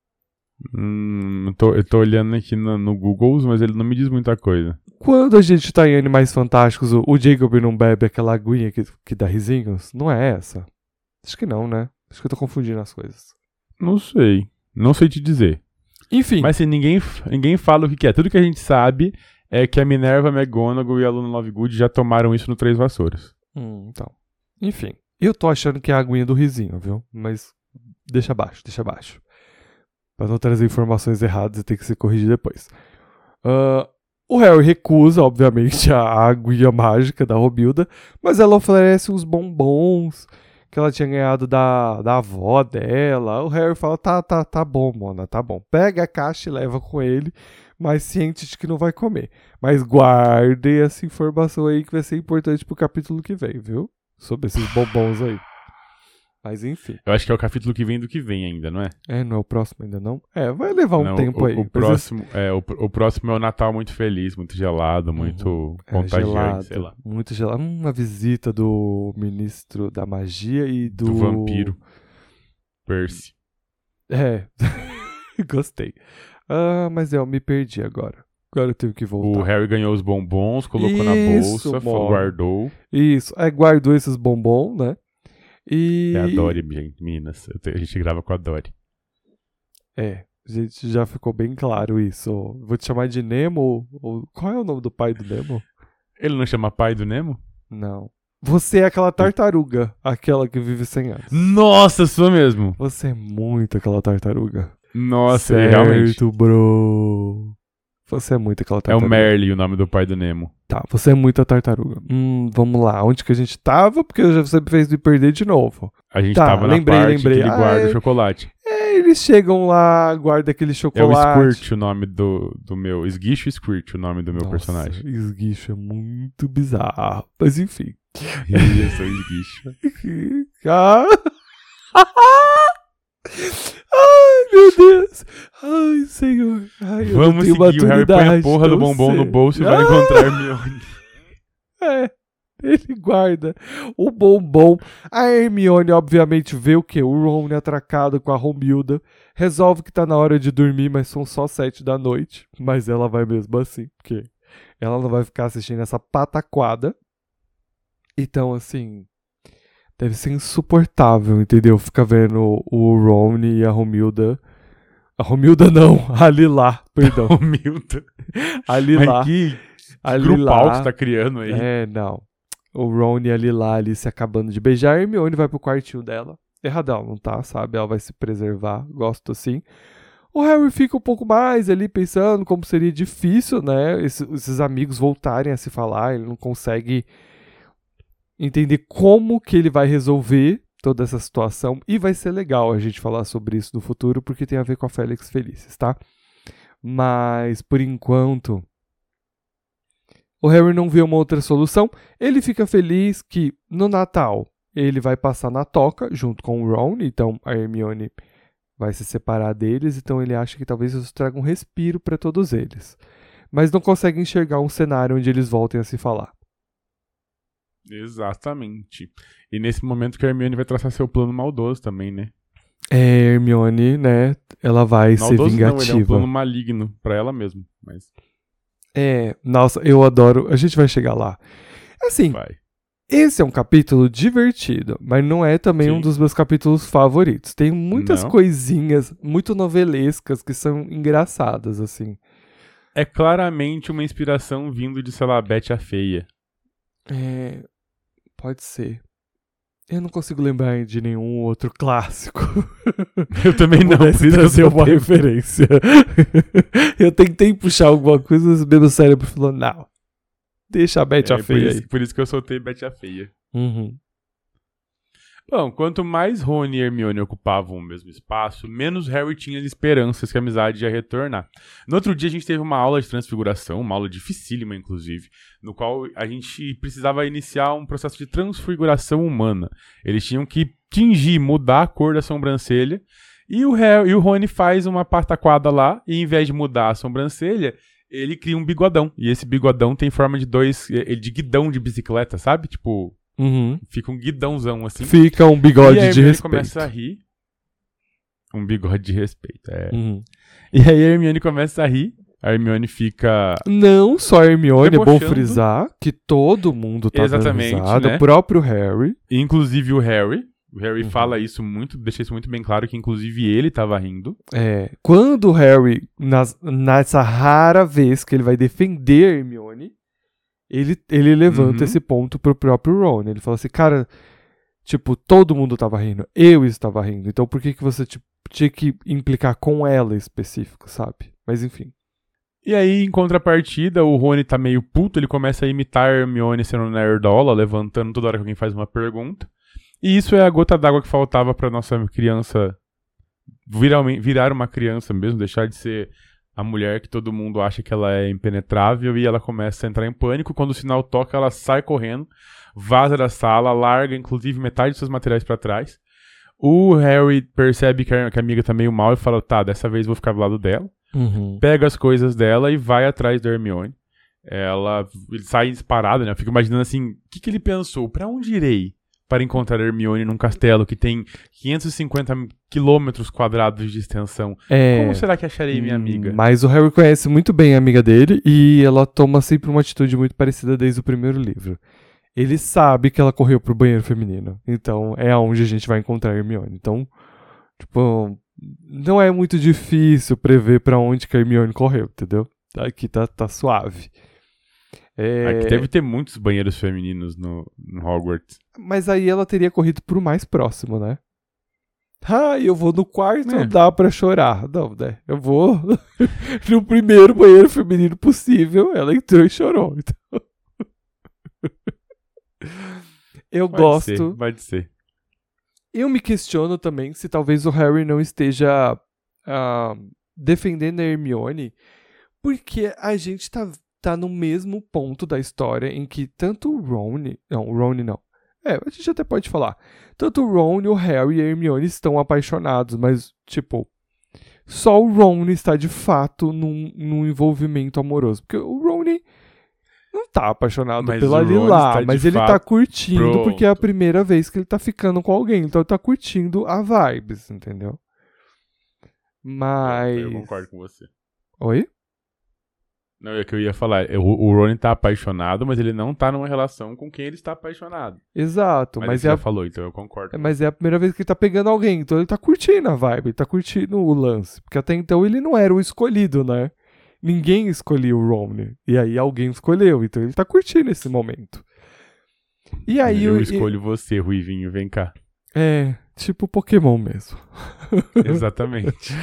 Eu tô olhando aqui no Google, mas ele não me diz muita coisa. Quando a gente tá em Animais Fantásticos, o Jacob não bebe aquela aguinha que dá risinhos? Não é essa? Acho que não, né? Acho que eu tô confundindo as coisas. Não sei. Não sei te dizer. Enfim. Mas se ninguém fala o que é. Tudo que a gente sabe é que a Minerva, a McGonagall e a Luna Lovegood já tomaram isso no Três Vassouras. Então. Enfim. Eu tô achando que é a aguinha do risinho, viu? Mas deixa abaixo. Pra não trazer informações erradas e ter que ser corrigido depois. O Harry recusa, obviamente, a aguinha mágica da Romilda, mas ela oferece uns bombons que ela tinha ganhado da avó dela. O Harry fala, tá bom, Mona, tá bom. Pega a caixa e leva com ele, mas ciente de que não vai comer. Mas guarde essa informação aí que vai ser importante pro capítulo que vem, viu? Sobre esses bombons aí. Mas enfim. Eu acho que é o capítulo que vem do que vem ainda, não é? Não é o próximo ainda não? Vai levar um tempo aí. O próximo é o Natal muito feliz, muito gelado, muito contagiante, gelado, sei lá. Muito gelado. Uma visita do ministro da magia e do vampiro. Percy. Gostei. Mas eu me perdi agora. Agora eu tenho que voltar. O Harry ganhou os bombons, colocou na bolsa, guardou. Isso, guardou esses bombons, né? É a Dory, gente, meninas. A gente grava com a Dory. Gente, já ficou bem claro isso. Vou te chamar de Nemo. Qual é o nome do pai do Nemo? Ele não chama pai do Nemo? Não. Você é aquela tartaruga, aquela que vive 100 anos. Nossa, sou mesmo. Você é muito aquela tartaruga. Nossa, certo, realmente. Bro. Você é muito aquela tartaruga. É o Merle o nome do pai do Nemo. Tá, você é muito a tartaruga. Vamos lá, onde que a gente tava? Porque você fez me perder de novo. A gente tava na parte que ele guarda o chocolate. Eles chegam lá, guarda aquele chocolate. É o Squirt o nome do meu... Esguicho e Squirt o nome do meu personagem. Esguicho é muito bizarro. Mas enfim. Eu sou esguicho. Ai, meu Deus. Ai, Senhor. Vamos seguir. O Harry põe a porra do bombom no bolso e vai encontrar Hermione. Ele guarda o bombom. A Hermione, obviamente, vê o quê? O Ron atracado com a Romilda. Resolve que tá na hora de dormir, mas são só 7 da noite. Mas ela vai mesmo assim, porque ela não vai ficar assistindo essa pataquada. Então, assim, deve ser insuportável, entendeu? Ficar vendo o Ron e a Romilda. A Romilda não, a Lilá, perdão. Romilda. A Lilá. Mas que grupal que você tá criando aí. Não. O Ron e a Lilá ali se acabando de beijar. A Hermione vai pro quartinho dela. Erradão, não tá, sabe? Ela vai se preservar. Gosto assim. O Harry fica um pouco mais ali pensando como seria difícil, né? Esses amigos voltarem a se falar. Ele não consegue entender como que ele vai resolver toda essa situação. E vai ser legal a gente falar sobre isso no futuro, porque tem a ver com a Félix Felicis, tá? Mas, por enquanto, o Harry não vê uma outra solução. Ele fica feliz que no Natal ele vai passar na toca junto com o Ron, então a Hermione vai se separar deles, então ele acha que talvez isso traga um respiro para todos eles. Mas não consegue enxergar um cenário onde eles voltem a se falar. Exatamente. E nesse momento que a Hermione vai traçar seu plano maldoso também, né? Hermione, né, ela vai Maldoso ser vingativa. não, ele é um plano maligno pra ela mesma, mas Nossa, eu adoro, a gente vai chegar lá. Assim, vai. esse é um capítulo divertido, mas não é também Sim. um dos meus capítulos favoritos. Tem muitas Não. coisinhas muito novelescas que são engraçadas, assim. É claramente uma inspiração vindo de, sei lá, Betty a Feia. Pode ser. Eu não consigo lembrar de nenhum outro clássico. Eu também não, por isso que eu trazer uma soltei. referência. Eu tentei puxar alguma coisa, mas o meu cérebro falou, não. Deixa a Betty a feia aí. Por isso que eu soltei Betty a Feia. Uhum. Bom, quanto mais Rony e Hermione ocupavam o mesmo espaço, menos Harry tinha esperanças que a amizade ia retornar. No outro dia a gente teve uma aula de transfiguração, uma aula dificílima inclusive, no qual a gente precisava iniciar um processo de transfiguração humana. Eles tinham que tingir, mudar a cor da sobrancelha, e o Rony faz uma pataquada lá, e em vez de mudar a sobrancelha, ele cria um bigodão. E esse bigodão tem forma de guidão de bicicleta, sabe? Tipo... Uhum. Fica um guidãozão assim. Fica um bigode e a de Hermione respeito. começa a rir. Um bigode de respeito, é. Uhum. E aí a Hermione começa a rir. A Hermione fica... Não só a Hermione, é bom debochando. frisar que todo mundo tá Exatamente, dando risada, né? o próprio Harry. Inclusive o Harry. O Harry Uhum. fala isso muito, deixa isso muito bem claro, que inclusive ele tava rindo. Quando o Harry, nessa rara vez que ele vai defender a Hermione, ele levanta Uhum. esse ponto pro próprio Ron. Ele fala assim, cara, tipo, todo mundo tava rindo, eu estava rindo, então por que você tinha que implicar com ela em específico, sabe? Mas enfim. E aí, em contrapartida, o Rony tá meio puto, ele começa a imitar a Hermione sendo nerdola, levantando toda hora que alguém faz uma pergunta. E isso é a gota d'água que faltava pra nossa criança virar uma criança mesmo, deixar de ser a mulher que todo mundo acha que ela é impenetrável, e ela começa a entrar em pânico. Quando o sinal toca, ela sai correndo, vaza da sala, larga inclusive metade dos seus materiais pra trás. O Harry percebe que a amiga tá meio mal e fala, tá, dessa vez vou ficar do lado dela. Uhum. Pega as coisas dela e vai atrás da Hermione. Ele sai disparado, né? Eu fico imaginando assim, o que ele pensou? Pra onde irei para encontrar a Hermione num castelo que tem 550 quilômetros quadrados de extensão? Como será que acharei minha amiga? Mas o Harry conhece muito bem a amiga dele e ela toma sempre uma atitude muito parecida desde o primeiro livro. Ele sabe que ela correu pro banheiro feminino, então é aonde a gente vai encontrar a Hermione. Então, tipo, não é muito difícil prever pra onde que a Hermione correu, entendeu? Aqui tá suave. Aqui deve ter muitos banheiros femininos no Hogwarts. Mas aí ela teria corrido pro mais próximo, né? Eu vou no quarto, É. dá pra chorar. Não, né? Eu vou no primeiro banheiro feminino possível. Ela entrou e chorou. Então... Eu gosto. Pode ser. Eu me questiono também se talvez o Harry não esteja defendendo a Hermione, porque a gente tá no mesmo ponto da história em que tanto o Ron... Não, o Ron não. A gente até pode falar. Tanto o Ron, o Harry e a Hermione estão apaixonados, mas, tipo, só o Ron está de fato num envolvimento amoroso. Porque o Ron não tá apaixonado Mas pela o Ron Lila, está de mas ele tá fato curtindo pronto. porque é a primeira vez que ele tá ficando com alguém. Então ele tá curtindo a vibes, entendeu? Mas... Eu concordo com você. Oi? Não, é o que eu ia falar. O Ron tá apaixonado, mas ele não tá numa relação com quem ele está apaixonado. Exato, Mas mas ele já falou, então eu concordo. mas é a primeira vez que ele tá pegando alguém, então ele tá curtindo a vibe, ele tá curtindo o lance. Porque até então ele não era o escolhido, né? Ninguém escolhia o Ron, e aí alguém escolheu, então ele tá curtindo esse momento. E aí Eu escolho você, Ruivinho, vem cá. Tipo Pokémon mesmo. Exatamente.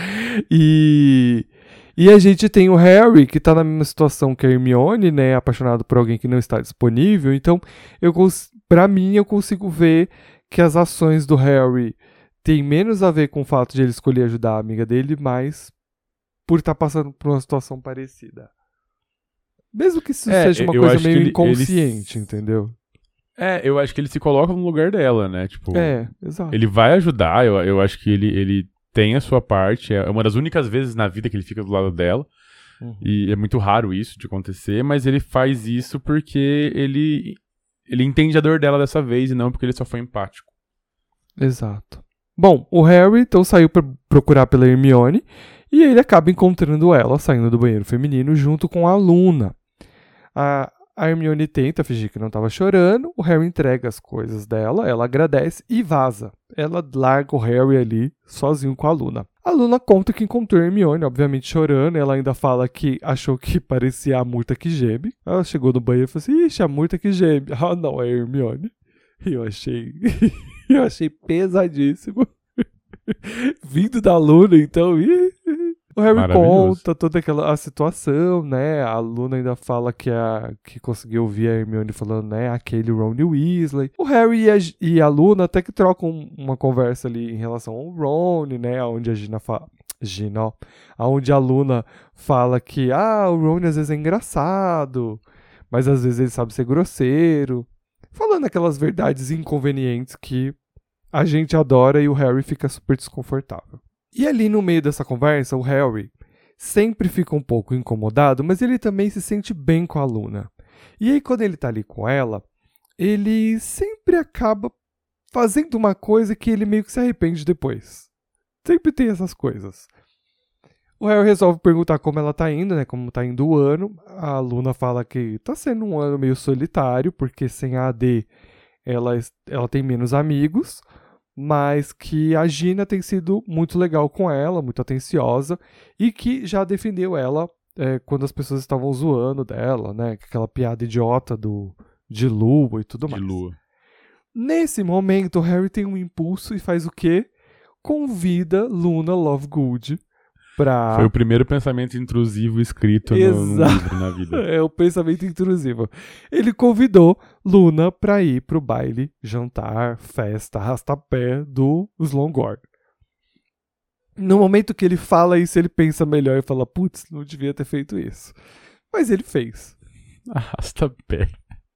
E a gente tem o Harry, que tá na mesma situação que a Hermione, né? Apaixonado por alguém que não está disponível. Então, pra mim, eu consigo ver que as ações do Harry têm menos a ver com o fato de ele escolher ajudar a amiga dele, mas por estar passando por uma situação parecida. Mesmo que isso seja uma eu coisa acho meio que inconsciente, entendeu? Eu acho que ele se coloca no lugar dela, né? Tipo, Exato. ele vai ajudar, eu acho que ele tem a sua parte. É uma das únicas vezes na vida que ele fica do lado dela. E é muito raro isso de acontecer, mas ele faz isso porque ele entende a dor dela dessa vez e não porque ele só foi empático. Exato. Bom, o Harry então saiu pra procurar pela Hermione e ele acaba encontrando ela saindo do banheiro feminino junto com a Luna. A Hermione tenta fingir que não estava chorando, o Harry entrega as coisas dela, ela agradece e vaza. Ela larga o Harry ali sozinho com a Luna. A Luna conta que encontrou a Hermione, obviamente chorando, ela ainda fala que achou que parecia a Murta que geme. Ela chegou no banheiro e falou assim, ixi, a Murta que geme. Ah, não, é a Hermione. E eu achei pesadíssimo. Vindo da Luna, então, o Harry conta toda a situação, né? A Luna ainda fala que conseguiu ouvir a Hermione falando, né? Aquele Ron Weasley. O Harry e a Luna até que trocam uma conversa ali em relação ao Ron, né? Onde a Gina fala... Onde a Luna fala que, o Ron às vezes é engraçado, mas às vezes ele sabe ser grosseiro. Falando aquelas verdades inconvenientes que a gente adora e o Harry fica super desconfortável. E ali no meio dessa conversa, o Harry sempre fica um pouco incomodado, mas ele também se sente bem com a Luna. E aí quando ele tá ali com ela, ele sempre acaba fazendo uma coisa que ele meio que se arrepende depois. Sempre tem essas coisas. O Harry resolve perguntar como ela tá indo, né? Como tá indo o ano. A Luna fala que tá sendo um ano meio solitário, porque sem a AD ela tem menos amigos, mas que a Gina tem sido muito legal com ela, muito atenciosa, e que já defendeu ela quando as pessoas estavam zoando dela, né? Aquela piada idiota de lua e tudo mais. Lua. Nesse momento, o Harry tem um impulso e faz o quê? Convida Luna Lovegood pra... Foi o primeiro pensamento intrusivo escrito no livro, na vida. É o pensamento intrusivo. Ele convidou Luna pra ir pro baile, jantar, festa, arrastapé do Slongor. No momento que ele fala isso, ele pensa melhor e fala, putz, não devia ter feito isso. Mas ele fez. Arrastapé.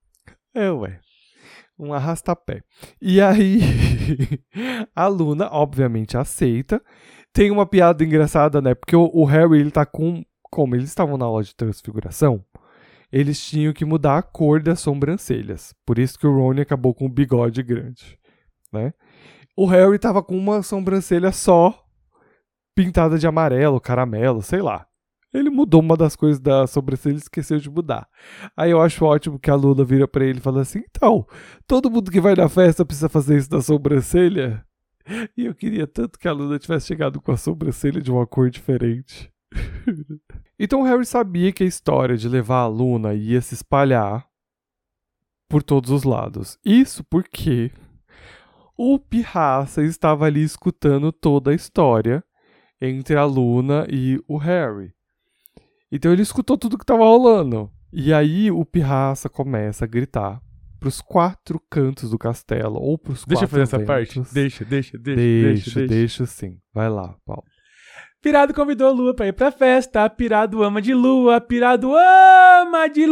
Um arrastapé. E aí, a Luna, obviamente, aceita. Tem uma piada engraçada, né? Porque o Harry, ele tá com... Como eles estavam na aula de transfiguração, eles tinham que mudar a cor das sobrancelhas. Por isso que o Ron acabou com o bigode grande, né? O Harry tava com uma sobrancelha só, pintada de amarelo, caramelo, sei lá. Ele mudou uma das coisas da sobrancelha e esqueceu de mudar. Aí eu acho ótimo que a Luna vira pra ele e fala assim, então, todo mundo que vai na festa precisa fazer isso na sobrancelha? E eu queria tanto que a Luna tivesse chegado com a sobrancelha de uma cor diferente. Então o Harry sabia que a história de levar a Luna ia se espalhar por todos os lados. Isso porque o Pirraça estava ali escutando toda a história entre a Luna e o Harry. Então ele escutou tudo que estava rolando. E aí o Pirraça começa a gritar pros 4 cantos do castelo, ou pros 4 Deixa eu fazer essa ventos. parte? Deixa sim. Vai lá, Paulo. Pirado convidou a Lua pra ir pra festa. Pirado ama de lua. Pirado ama de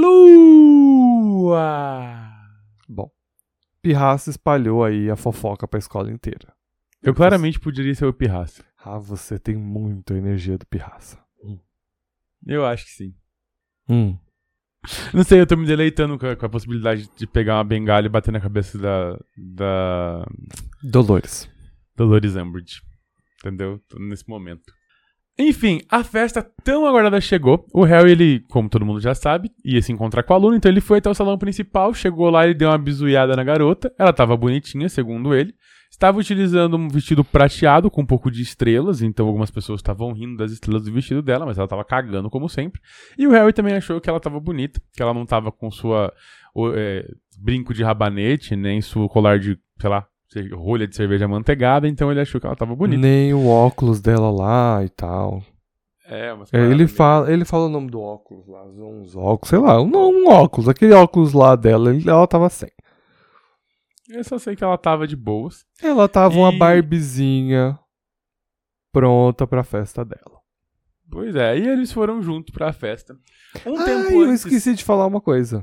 lua. Bom, Pirraça espalhou aí a fofoca pra escola inteira. Eu claramente poderia ser o Pirraça. Você tem muita energia do Pirraça. Eu acho que sim. Não sei, eu tô me deleitando com a possibilidade de pegar uma bengala e bater na cabeça da Dolores Umbridge. Entendeu? Tô nesse momento. Enfim, a festa tão aguardada chegou. O Harry, ele, como todo mundo já sabe, ia se encontrar com a Luna, então ele foi até o salão principal, chegou lá e deu uma bizuiada na garota. Ela tava bonitinha, segundo ele. Estava utilizando um vestido prateado com um pouco de estrelas, então algumas pessoas estavam rindo das estrelas do vestido dela, mas ela estava cagando como sempre. E o Harry também achou que ela estava bonita, que ela não estava com sua brinco de rabanete, nem seu colar de, sei lá, rolha de cerveja amanteigada, então ele achou que ela estava bonita. Nem o óculos dela lá e tal. Ele fala o nome do óculos lá, uns óculos, sei lá, um óculos, aquele óculos lá dela, ela tava sem. Eu só sei que ela tava de boas. Ela tava uma Barbiezinha pronta pra festa dela. Pois é, e eles foram juntos pra festa. Eu esqueci de falar uma coisa.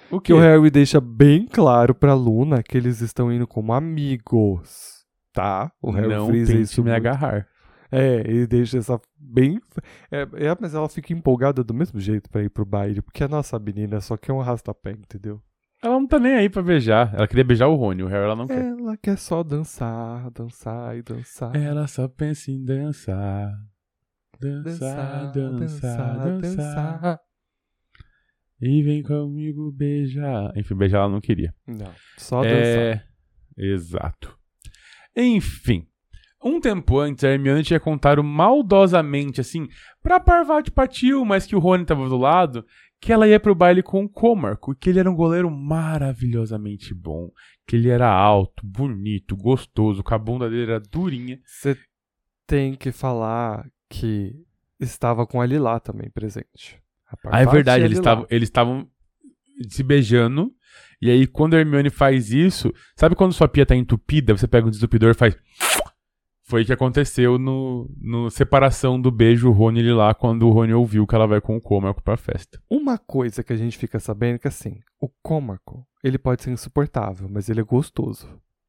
O que o Harry deixa bem claro pra Luna que eles estão indo como amigos, tá? O Harry não frisa tente isso me muito. agarrar. Ele deixa essa bem... mas ela fica empolgada do mesmo jeito pra ir pro baile, porque a nossa menina só quer um arrastapé, entendeu? Ela não tá nem aí pra beijar. Ela queria beijar o Rony, o Harry ela não quer. Ela quer só dançar, dançar e dançar. Ela só pensa em dançar. Dançar, dançar. E vem comigo beijar. Enfim, beijar ela não queria. Não, só dançar. Exato. Enfim. Um tempo antes, a Hermione tinha contado maldosamente, assim, pra Parvati Patil, mas que o Rony tava do lado, que ela ia pro baile com o Cormac, que ele era um goleiro maravilhosamente bom, que ele era alto, bonito, gostoso, que a bunda dele era durinha. Você tem que falar que estava com a Lilá também presente. É verdade, eles estavam se beijando, e aí quando a Hermione faz isso, sabe quando sua pia tá entupida, você pega um desentupidor e faz... Foi o que aconteceu no separação do beijo Rony e Lilá, quando o Rony ouviu que ela vai com o Cormac pra festa. Uma coisa que a gente fica sabendo é que, assim, o Cormac, ele pode ser insuportável, mas ele é gostoso.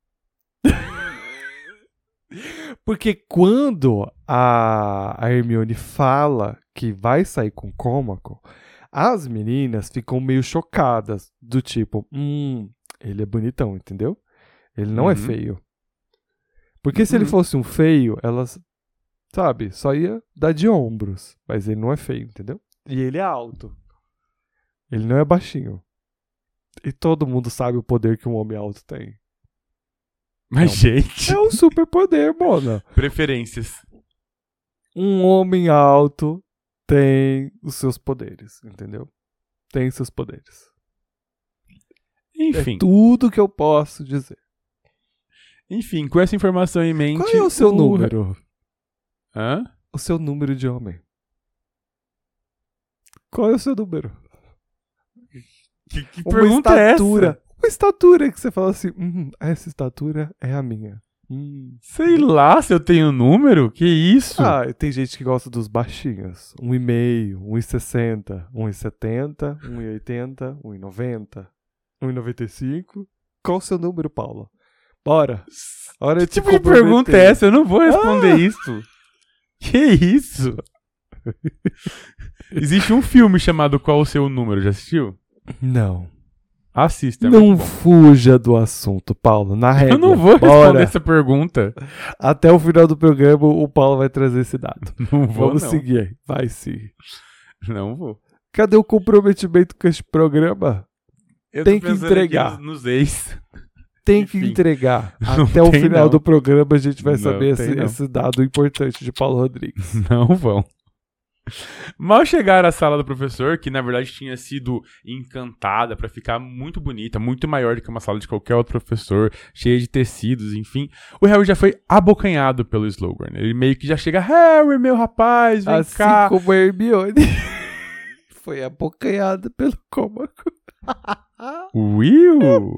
Porque quando a Hermione fala que vai sair com o Cormac, as meninas ficam meio chocadas, do tipo, ele é bonitão, entendeu? Ele não é feio. Porque se ele fosse um feio, elas, sabe, só ia dar de ombros. Mas ele não é feio, entendeu? E ele é alto. Ele não é baixinho. E todo mundo sabe o poder que um homem alto tem. Mas, gente... É um super poder, Mona. Preferências. Um homem alto tem os seus poderes, entendeu? Tem seus poderes. Enfim. É tudo que eu posso dizer. Enfim, com essa informação em mente... Qual é o seu número? Hã? O seu número de homem. Qual é o seu número? Que pergunta é essa? Uma estatura que você fala assim, essa estatura é a minha. Sei lá se eu tenho número, que isso? Tem gente que gosta dos baixinhos. 1,5, 1,60, 1,70, 1,80, 1,90, 1,95. Qual o seu número, Paulo? Bora. Que tipo de pergunta é essa? Eu não vou responder isso. Que isso? Existe um filme chamado Qual o Seu Número? Já assistiu? Não. Assista. Não fuja do assunto, Paulo. Na régua. Eu não vou responder essa pergunta. Até o final do programa, o Paulo vai trazer esse dado. Não vou, Vamos não. seguir aí. Vai sim. Não vou. Cadê o comprometimento com este programa? Tem que entregar. Nos ex. Tem que entregar. Até o final do programa a gente vai saber esse dado importante de Paulo Rodrigues. Não vão. Mal chegaram à sala do professor, que na verdade tinha sido encantada pra ficar muito bonita, muito maior do que uma sala de qualquer outro professor, cheia de tecidos, enfim. O Harry já foi abocanhado pelo Slughorn. Ele meio que já chega, Harry, meu rapaz, vem cá. Assim como a Hermione foi abocanhada pelo Cormac. Will!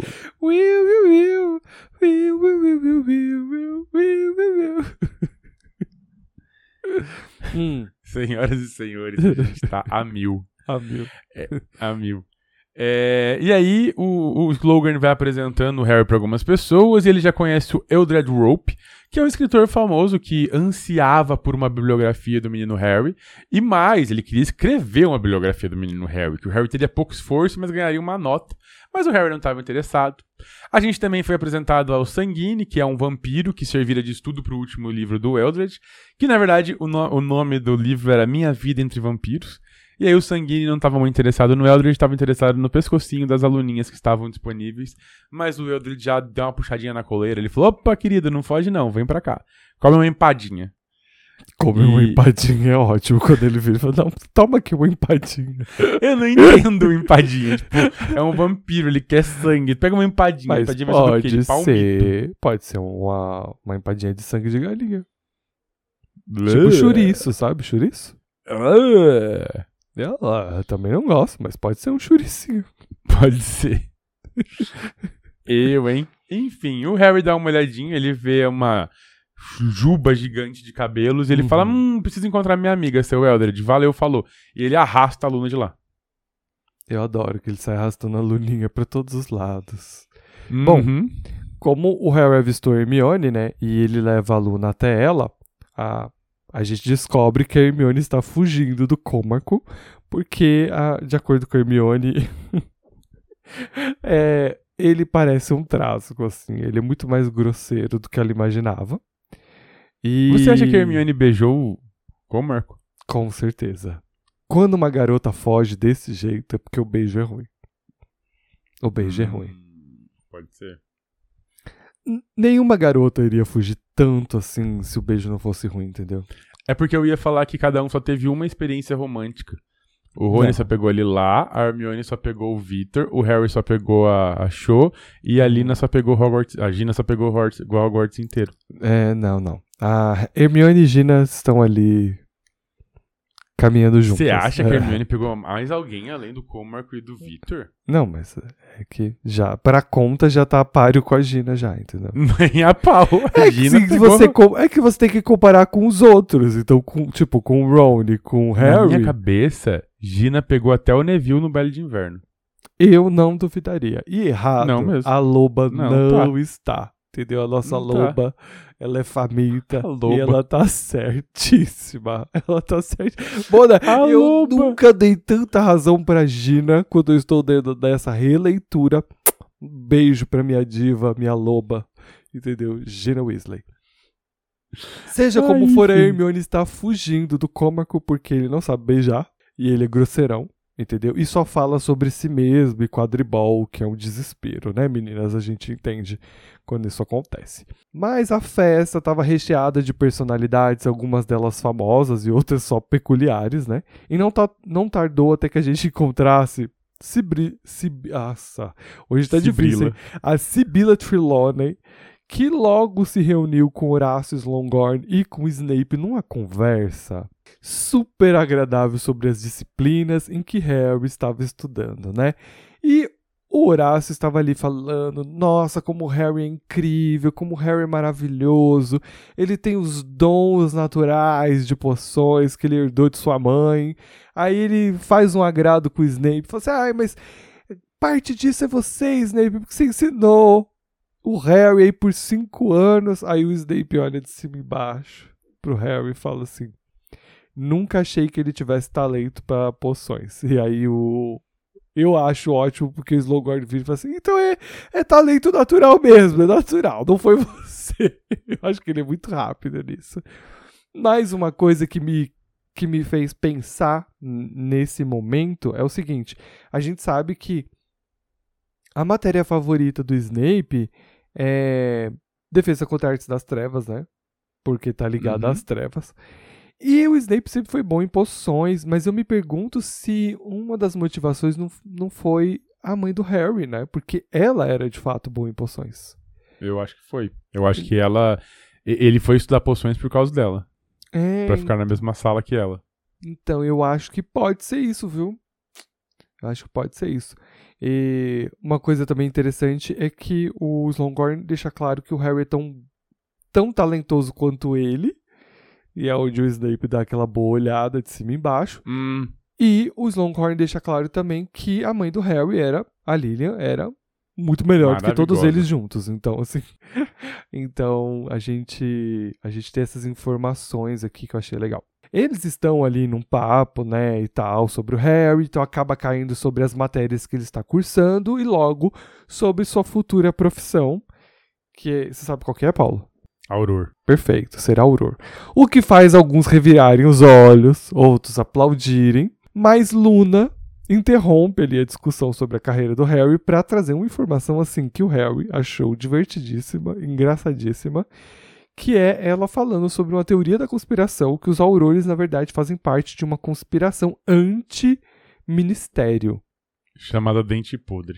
Senhoras e senhores, a gente tá a mil. A mil. A mil. E aí, o Slughorn vai apresentando o Harry para algumas pessoas e ele já conhece o Eldred Rope, que é um escritor famoso que ansiava por uma bibliografia do menino Harry. E mais, ele queria escrever uma bibliografia do menino Harry, que o Harry teria pouco esforço, mas ganharia uma nota. Mas o Harry não estava interessado. A gente também foi apresentado ao Sanguine, que é um vampiro que servira de estudo para o último livro do Eldred, que na verdade o nome do livro era Minha Vida Entre Vampiros. E aí o Sanguine não estava muito interessado no Eldred, estava interessado no pescocinho das aluninhas que estavam disponíveis. Mas o Eldred já deu uma puxadinha na coleira. Ele falou, opa, querida, não foge não, vem pra cá. Come uma empadinha. Comer uma empadinha é ótimo. Quando ele vira e fala, não, toma aqui uma empadinha. Eu não entendo empadinha. Tipo, é um vampiro, ele quer sangue. Pega uma empadinha. Mas empadinha vai ser do quê? De palmito. Pode ser uma empadinha de sangue de galinha. Tipo chouriço, sabe? Chouriço? Eu também não gosto, mas pode ser um chouricinho. Pode ser. Hein? Enfim, o Harry dá uma olhadinha, ele vê uma juba gigante de cabelos e ele fala, preciso encontrar minha amiga, seu Eldred. Valeu, falou. E ele arrasta a Luna de lá. Eu adoro que ele sai arrastando a Luninha pra todos os lados. Bom, como o Harry avistou a Hermione, né, e ele leva a Luna até ela, a gente descobre que a Hermione está fugindo do Cômaco, porque, de acordo com a Hermione, ele parece um trasgo, assim, ele é muito mais grosseiro do que ela imaginava. E... Você acha que a Hermione beijou o Cômaco? Com certeza. Quando uma garota foge desse jeito, é porque o beijo é ruim. O beijo é ruim. Pode ser. Nenhuma garota iria fugir tanto assim se o beijo não fosse ruim, entendeu? É porque eu ia falar que cada um só teve uma experiência romântica. O Rony Não. só pegou ele lá, a Hermione só pegou o Victor, o Harry só pegou a Cho e a Lina só pegou Hogwarts, a Gina só pegou o Hogwarts inteiro. Não. A Hermione e Gina estão ali caminhando juntas. Você acha que a Hermione pegou mais alguém além do Cômaco e do Victor? Não, mas é que já, pra conta já tá a páreo com a Gina já, entendeu? Nem a pau. A Gina pegou... É que você tem que comparar com os outros. Então, com o Ron e com o Harry... Na minha cabeça, Gina pegou até o Neville no baile de inverno. Eu não duvidaria. E errado, Não mesmo. a loba não tá. está. Entendeu? A nossa Não loba, ela é faminta A loba. e ela tá certíssima. Ela tá certíssima. Mona, A eu loba. nunca dei tanta razão pra Gina quando eu estou dentro dessa releitura. Um beijo pra minha diva, minha loba. Entendeu? Gina Weasley. Seja como for, a enfim. Hermione está fugindo do Cômaco porque ele não sabe beijar e ele é grosseirão. Entendeu? E só fala sobre si mesmo e quadribol, que é um desespero, né, meninas? A gente entende quando isso acontece. Mas a festa estava recheada de personalidades, algumas delas famosas e outras só peculiares, né? E não tardou até que a gente encontrasse hoje tá difícil, hein? A Sibylla Trelawney, que logo se reuniu com Horácio Slughorn e com Snape numa conversa super agradável sobre as disciplinas em que Harry estava estudando, né? E o Horácio estava ali falando, nossa, como o Harry é incrível, como o Harry é maravilhoso, ele tem os dons naturais de poções que ele herdou de sua mãe. Aí ele faz um agrado com o Snape, fala assim, mas parte disso é você, Snape, porque você ensinou o Harry aí por 5 anos. Aí o Snape olha de cima e baixo pro Harry e fala assim, nunca achei que ele tivesse talento para poções. E aí eu acho ótimo porque o Slughorn vira e fala assim, então é talento natural mesmo, é natural, não foi você. Eu acho que ele é muito rápido nisso. Mais uma coisa que me fez pensar nesse momento é o seguinte, a gente sabe que a matéria favorita do Snape é Defesa contra Artes das Trevas, né? Porque tá ligada às trevas. E o Snape sempre foi bom em poções, mas eu me pergunto se uma das motivações não foi a mãe do Harry, né? Porque ela era de fato boa em poções. Eu acho que foi. Eu acho que ele foi estudar poções por causa dela. Pra ficar na mesma sala que ela. Então, eu acho que pode ser isso, viu? Eu acho que pode ser isso. E uma coisa também interessante é que o Slughorn deixa claro que o Harry é tão talentoso quanto ele. E é onde o Snape dá aquela boa olhada de cima e embaixo. E o Slughorn deixa claro também que a mãe do Harry a Lilian, era muito melhor do que todos eles juntos. Então, assim... Então, a gente tem essas informações aqui que eu achei legal. Eles estão ali num papo, né, e tal, sobre o Harry, então acaba caindo sobre as matérias que ele está cursando e logo sobre sua futura profissão, que você sabe qual que é, Paulo? Auror. Perfeito, será Auror. O que faz alguns revirarem os olhos, outros aplaudirem, mas Luna interrompe ali a discussão sobre a carreira do Harry para trazer uma informação assim que o Harry achou divertidíssima, engraçadíssima, que é ela falando sobre uma teoria da conspiração que os Aurores, na verdade, fazem parte de uma conspiração anti-ministério. Chamada Dente Podre.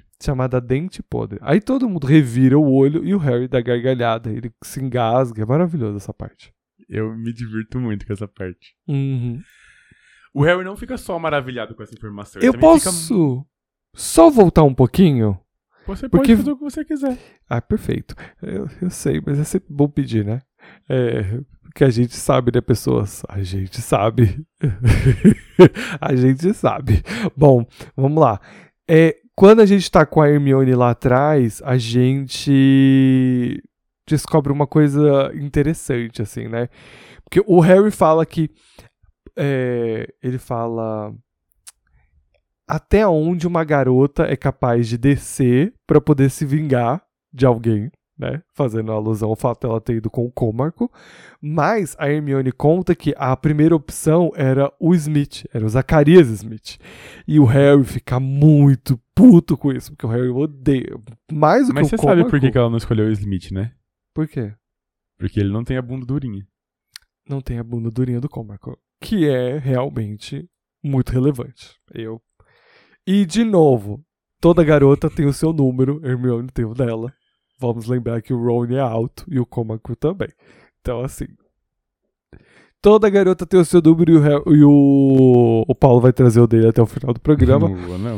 Aí todo mundo revira o olho e o Harry dá gargalhada. Ele se engasga. É maravilhoso essa parte. Eu me divirto muito com essa parte. Uhum. O Harry não fica só maravilhado com essa informação. Eu posso só voltar um pouquinho? Você pode fazer o que você quiser. Perfeito. Eu sei, mas é sempre bom pedir, né? que a gente sabe, né, pessoas? A gente sabe. A gente sabe. Bom, vamos lá. Quando a gente tá com a Hermione lá atrás, a gente descobre uma coisa interessante, assim, né? Porque o Harry fala que... ele fala... Até onde uma garota é capaz de descer pra poder se vingar de alguém, né? Fazendo alusão ao fato dela ter ido com o Cômago. Mas a Hermione conta que a primeira opção era o Smith, era o Zacarias Smith. E o Harry fica muito puto com isso, porque o Harry odeia. Mais do que o Cômago. Mas você sabe por que ela não escolheu o Smith, né? Por quê? Porque ele não tem a bunda durinha. Não tem a bunda durinha do Cômago, que é realmente muito relevante. E, de novo, toda garota tem o seu número, Hermione tem o dela. Vamos lembrar que o Ron é alto e o Cômago também. Então, assim, toda garota tem o seu número e o Paulo vai trazer o dele até o final do programa. Não.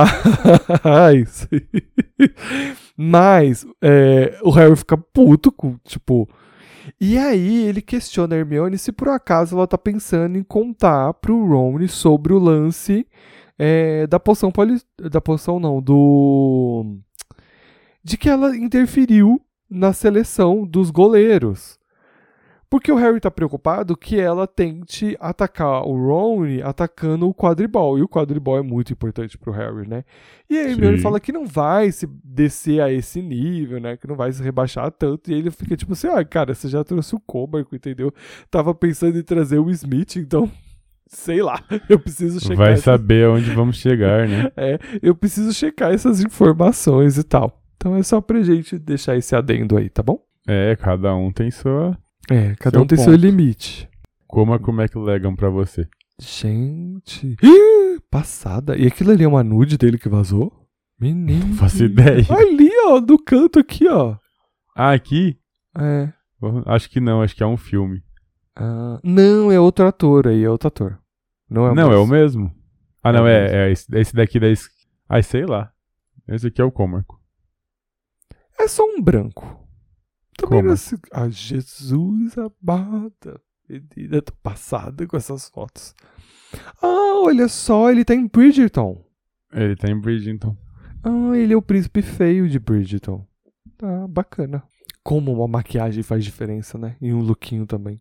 Mas o Harry fica puto com, tipo... E aí ele questiona a Hermione se por acaso ela tá pensando em contar pro Ron sobre o lance da poção de que ela interferiu na seleção dos goleiros. Porque o Harry tá preocupado que ela tente atacar o Ron atacando o quadribol. E o quadribol é muito importante pro Harry, né? E a Hermione fala que não vai se descer a esse nível, né? Que não vai se rebaixar tanto. E ele fica tipo assim, cara, você já trouxe o Cômago, entendeu? Tava pensando em trazer o Smith, então... Sei lá, eu preciso checar... Vai saber aonde vamos chegar, né? Eu preciso checar essas informações e tal. Então é só pra gente deixar esse adendo aí, tá bom? Cada um tem sua... cada um tem seu limite. Como é que legam pra você? Gente... Passada. E aquilo ali é uma nude dele que vazou? Menino. Não faço ideia. Ali, ó, do canto aqui, ó. Ah, aqui? É. Acho que não, acho que é um filme. Não, é outro ator aí, é outro ator. Não, é o mesmo? Ah, não, é esse daqui da... Ai, sei lá. Esse aqui é o Cômago. É só um branco. Também Como? Jesus amada. Menina, tô passada com essas fotos. Olha só, ele tá em Bridgerton. Ele tá em Bridgerton. Ele é o príncipe feio de Bridgerton. Bacana. Como uma maquiagem faz diferença, né? E um lookinho também.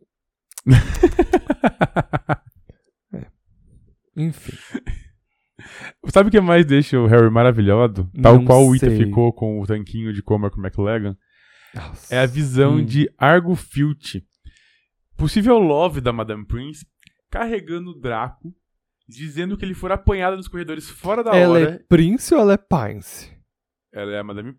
Enfim. Sabe o que mais deixa o Harry maravilhoso? Tal Não qual o Ita sei. ficou com o tanquinho de Cômago McLaggen. Nossa. É a visão de Argo Filch, possível love da Madame Prince, carregando o Draco, dizendo que ele for apanhado nos corredores fora da Ela hora. é Prince ou ela é Pince? Ela é a Madame...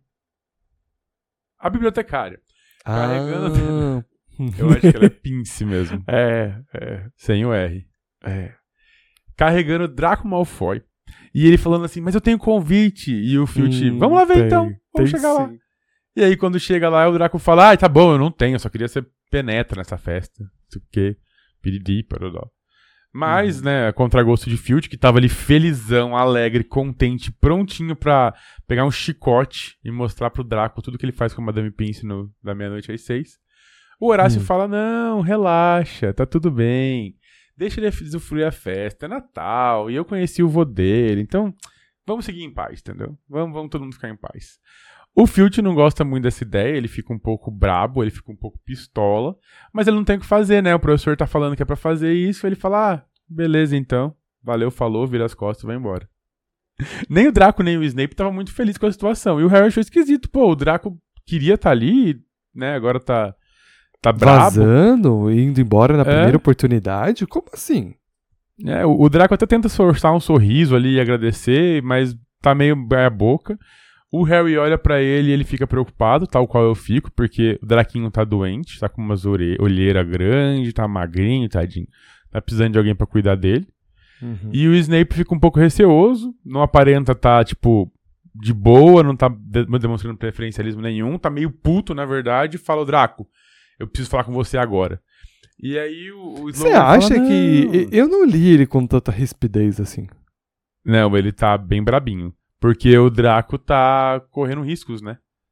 A bibliotecária. Carregando... Eu acho que ela é Pince mesmo. Sem o R. Carregando Draco Malfoy. E ele falando assim, mas eu tenho convite. E o Filch, vamos lá ver então. Vamos chegar lá. E aí quando chega lá, o Draco fala, tá bom, eu não tenho, eu só queria ser penetra nessa festa. Não sei o quê. Piriri, parará. Mas, né, a contragosto de Filch, que tava ali felizão, alegre, contente, prontinho pra pegar um chicote e mostrar pro Draco tudo que ele faz com a Madame Pince da meia-noite às 6. O Horácio fala, não, relaxa, tá tudo bem. Deixa ele usufruir a festa, é Natal, e eu conheci o vô dele, então vamos seguir em paz, entendeu? Vamos todo mundo ficar em paz. O Filch não gosta muito dessa ideia, ele fica um pouco brabo, ele fica um pouco pistola, mas ele não tem o que fazer, né? O professor tá falando que é pra fazer isso, ele fala, beleza então, valeu, falou, vira as costas e vai embora. Nem o Draco, nem o Snape estavam muito felizes com a situação, e o Harry achou esquisito, o Draco queria estar ali, né, agora tá brabo. Vazando, indo embora na primeira oportunidade? Como assim? O Draco até tenta forçar um sorriso ali e agradecer, mas tá meio a boca. O Harry olha pra ele e ele fica preocupado, tal qual eu fico, porque o Draquinho tá doente, tá com umas olheiras grandes, tá magrinho, tadinho. Tá precisando de alguém pra cuidar dele. E o Snape fica um pouco receoso, não aparenta tá, tipo, de boa, não tá demonstrando preferencialismo nenhum, tá meio puto, na verdade, e fala, o Draco, eu preciso falar com você agora. E aí o Slogan Você acha fala, que... Eu não li ele com tanta rispidez assim. Não, ele tá bem brabinho. Porque o Draco tá correndo riscos, né?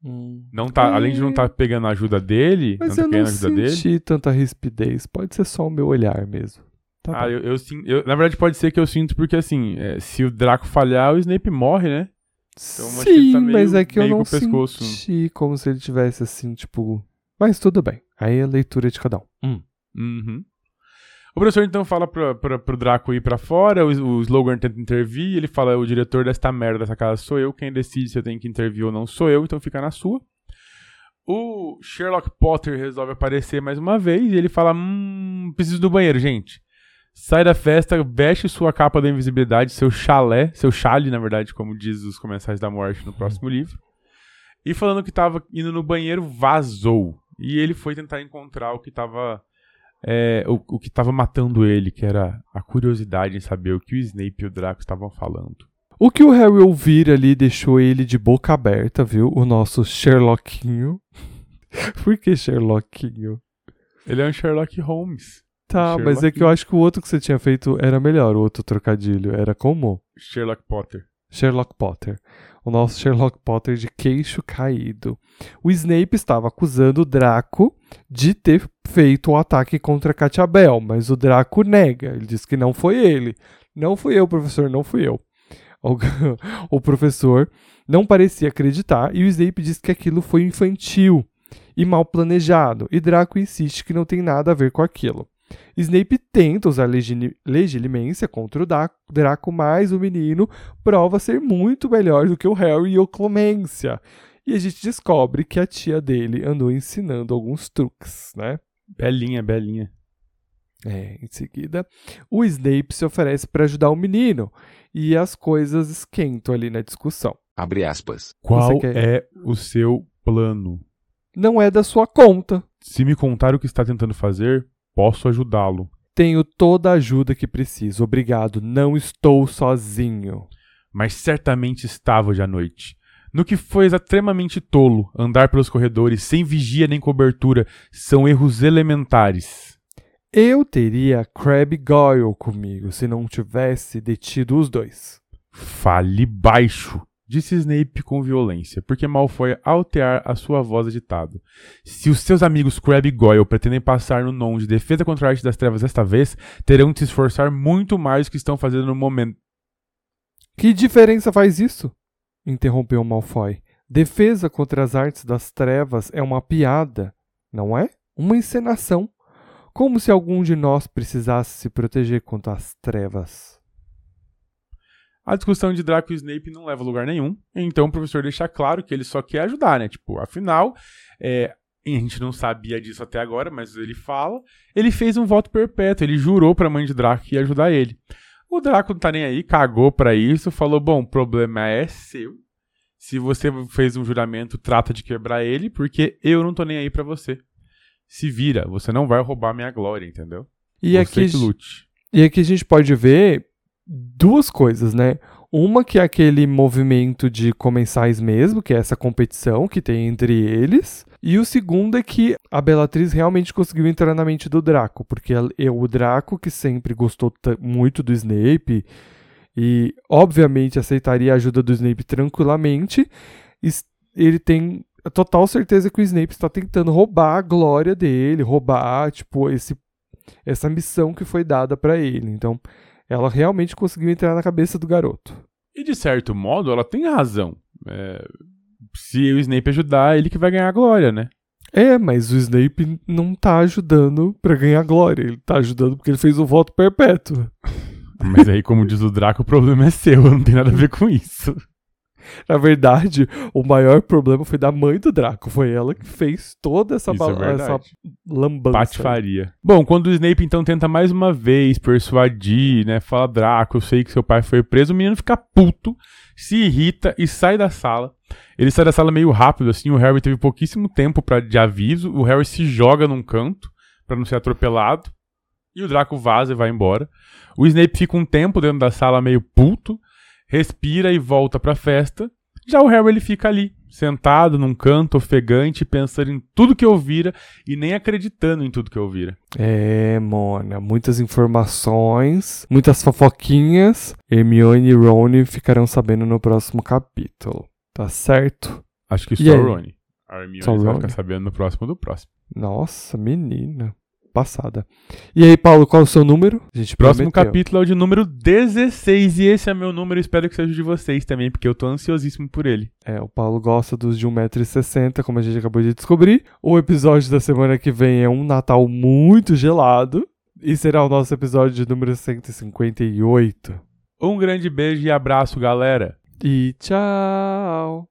Não tá, além de não estar pegando a ajuda dele, Mas não tá eu pegando não a ajuda dele. senti tanta rispidez. Pode ser só o meu olhar mesmo. Tá bom. Na verdade, pode ser que eu sinto porque, assim, se o Draco falhar, o Snape morre, né? Então, acho que ele Sim, tá meio- mas é que eu meio não com o pescoço. senti como se ele tivesse assim, tipo... Mas tudo bem. Aí a leitura é de cada um. Uhum. O professor então fala pro Draco ir pra fora, o Slogan tenta intervir, ele fala, o diretor desta merda dessa casa sou eu, quem decide se eu tenho que intervir ou não sou eu, então fica na sua. O Sherlock Potter resolve aparecer mais uma vez e ele fala, preciso do banheiro, gente. Sai da festa, veste sua capa da invisibilidade, seu chale, na verdade, como diz os Comensais da Morte no próximo livro. E falando que tava indo no banheiro, vazou. E ele foi tentar encontrar o que tava... o que tava matando ele, que era a curiosidade em saber o que o Snape e o Draco estavam falando. O que o Harry ouvir ali deixou ele de boca aberta, viu? O nosso Sherlockinho. Por que Sherlockinho? Ele é um Sherlock Holmes. Tá, mas é que eu acho que o outro que você tinha feito era melhor, o outro trocadilho. Era como? Sherlock Potter. Sherlock Potter. O nosso Sherlock Potter de queixo caído. O Snape estava acusando o Draco de ter feito um ataque contra Katia Bell, mas o Draco nega. Ele diz que não foi ele. Não fui eu, professor, não fui eu. O professor não parecia acreditar e o Snape diz que aquilo foi infantil e mal planejado. E Draco insiste que não tem nada a ver com aquilo. Snape tenta usar legilimência contra o Draco, mas o menino prova ser muito melhor do que o Harry e o Clemência. E a gente descobre que a tia dele andou ensinando alguns truques, né? Belinha. Em seguida, o Snape se oferece para ajudar o menino e as coisas esquentam ali na discussão. Abre aspas. Qual quer- é o seu plano? Não é da sua conta. Se me contar o que está tentando fazer, posso ajudá-lo. Tenho toda a ajuda que preciso. Obrigado, não estou sozinho. Mas certamente estava hoje à noite. No que foi extremamente tolo, andar pelos corredores sem vigia nem cobertura são erros elementares. Eu teria Crabbe Goyle comigo se não tivesse detido os dois. Fale baixo, disse Snape com violência, porque Malfoy altear a sua voz agitada. Se os seus amigos Crabbe e Goyle pretendem passar no nome de defesa contra a arte das trevas desta vez, terão de se esforçar muito mais do que estão fazendo no momento. Que diferença faz isso? Interrompeu Malfoy. Defesa contra as artes das trevas é uma piada, não é? Uma encenação. Como se algum de nós precisasse se proteger contra as trevas. A discussão de Draco e Snape não leva a lugar nenhum, então o professor deixa claro que ele só quer ajudar, né? Tipo, afinal, a gente não sabia disso até agora, mas ele fala, ele fez um voto perpétuo, ele jurou pra mãe de Draco que ia ajudar ele. O Draco não tá nem aí, cagou pra isso, falou, bom, o problema é seu. Se você fez um juramento, trata de quebrar ele, porque eu não tô nem aí pra você. Se vira, você não vai roubar minha glória, entendeu? E Você aqui, que lute. e aqui a gente pode ver duas coisas, né? Uma que é aquele movimento de comensais mesmo, que é essa competição que tem entre eles. E o segundo é que a Bellatrix realmente conseguiu entrar na mente do Draco, porque o Draco, que sempre gostou muito do Snape e obviamente aceitaria a ajuda do Snape tranquilamente, ele tem a total certeza que o Snape está tentando roubar a glória dele, roubar, tipo, essa missão que foi dada para ele. Então, ela realmente conseguiu entrar na cabeça do garoto. E de certo modo, ela tem razão. Se o Snape ajudar, ele que vai ganhar a glória, né? Mas o Snape não tá ajudando pra ganhar glória. Ele tá ajudando porque ele fez o voto perpétuo. Mas aí, como diz o Draco, o problema é seu, não tem nada a ver com isso. Na verdade, o maior problema foi da mãe do Draco. Foi ela que fez toda essa, Isso é verdade. essa lambança. Patifaria. Bom, quando o Snape então tenta mais uma vez persuadir, né? Fala, Draco, eu sei que seu pai foi preso, o menino fica puto, se irrita e sai da sala. Ele sai da sala meio rápido, assim, o Harry teve pouquíssimo tempo de aviso, o Harry se joga num canto pra não ser atropelado, e o Draco vaza e vai embora. O Snape fica um tempo dentro da sala meio puto, respira e volta pra festa. Já o Harry, ele fica ali, sentado num canto, ofegante, pensando em tudo que ouvira e nem acreditando em tudo que ouvira. Mona, muitas informações, muitas fofoquinhas. Hermione e Ron ficarão sabendo no próximo capítulo. Tá certo? Acho que E só aí? o Rony. A Hermione Só vai Rony. ficar sabendo no próximo do próximo. Nossa, menina. Passada. E aí, Paulo, qual é o seu número? A gente Próximo prometeu. capítulo é o de número 16. E esse é meu número. Espero que seja o de vocês também, porque eu tô ansiosíssimo por ele. O Paulo gosta dos de 1,60 m, como a gente acabou de descobrir. O episódio da semana que vem é um Natal muito gelado. E será o nosso episódio de número 158. Um grande beijo e abraço, galera. E tchau!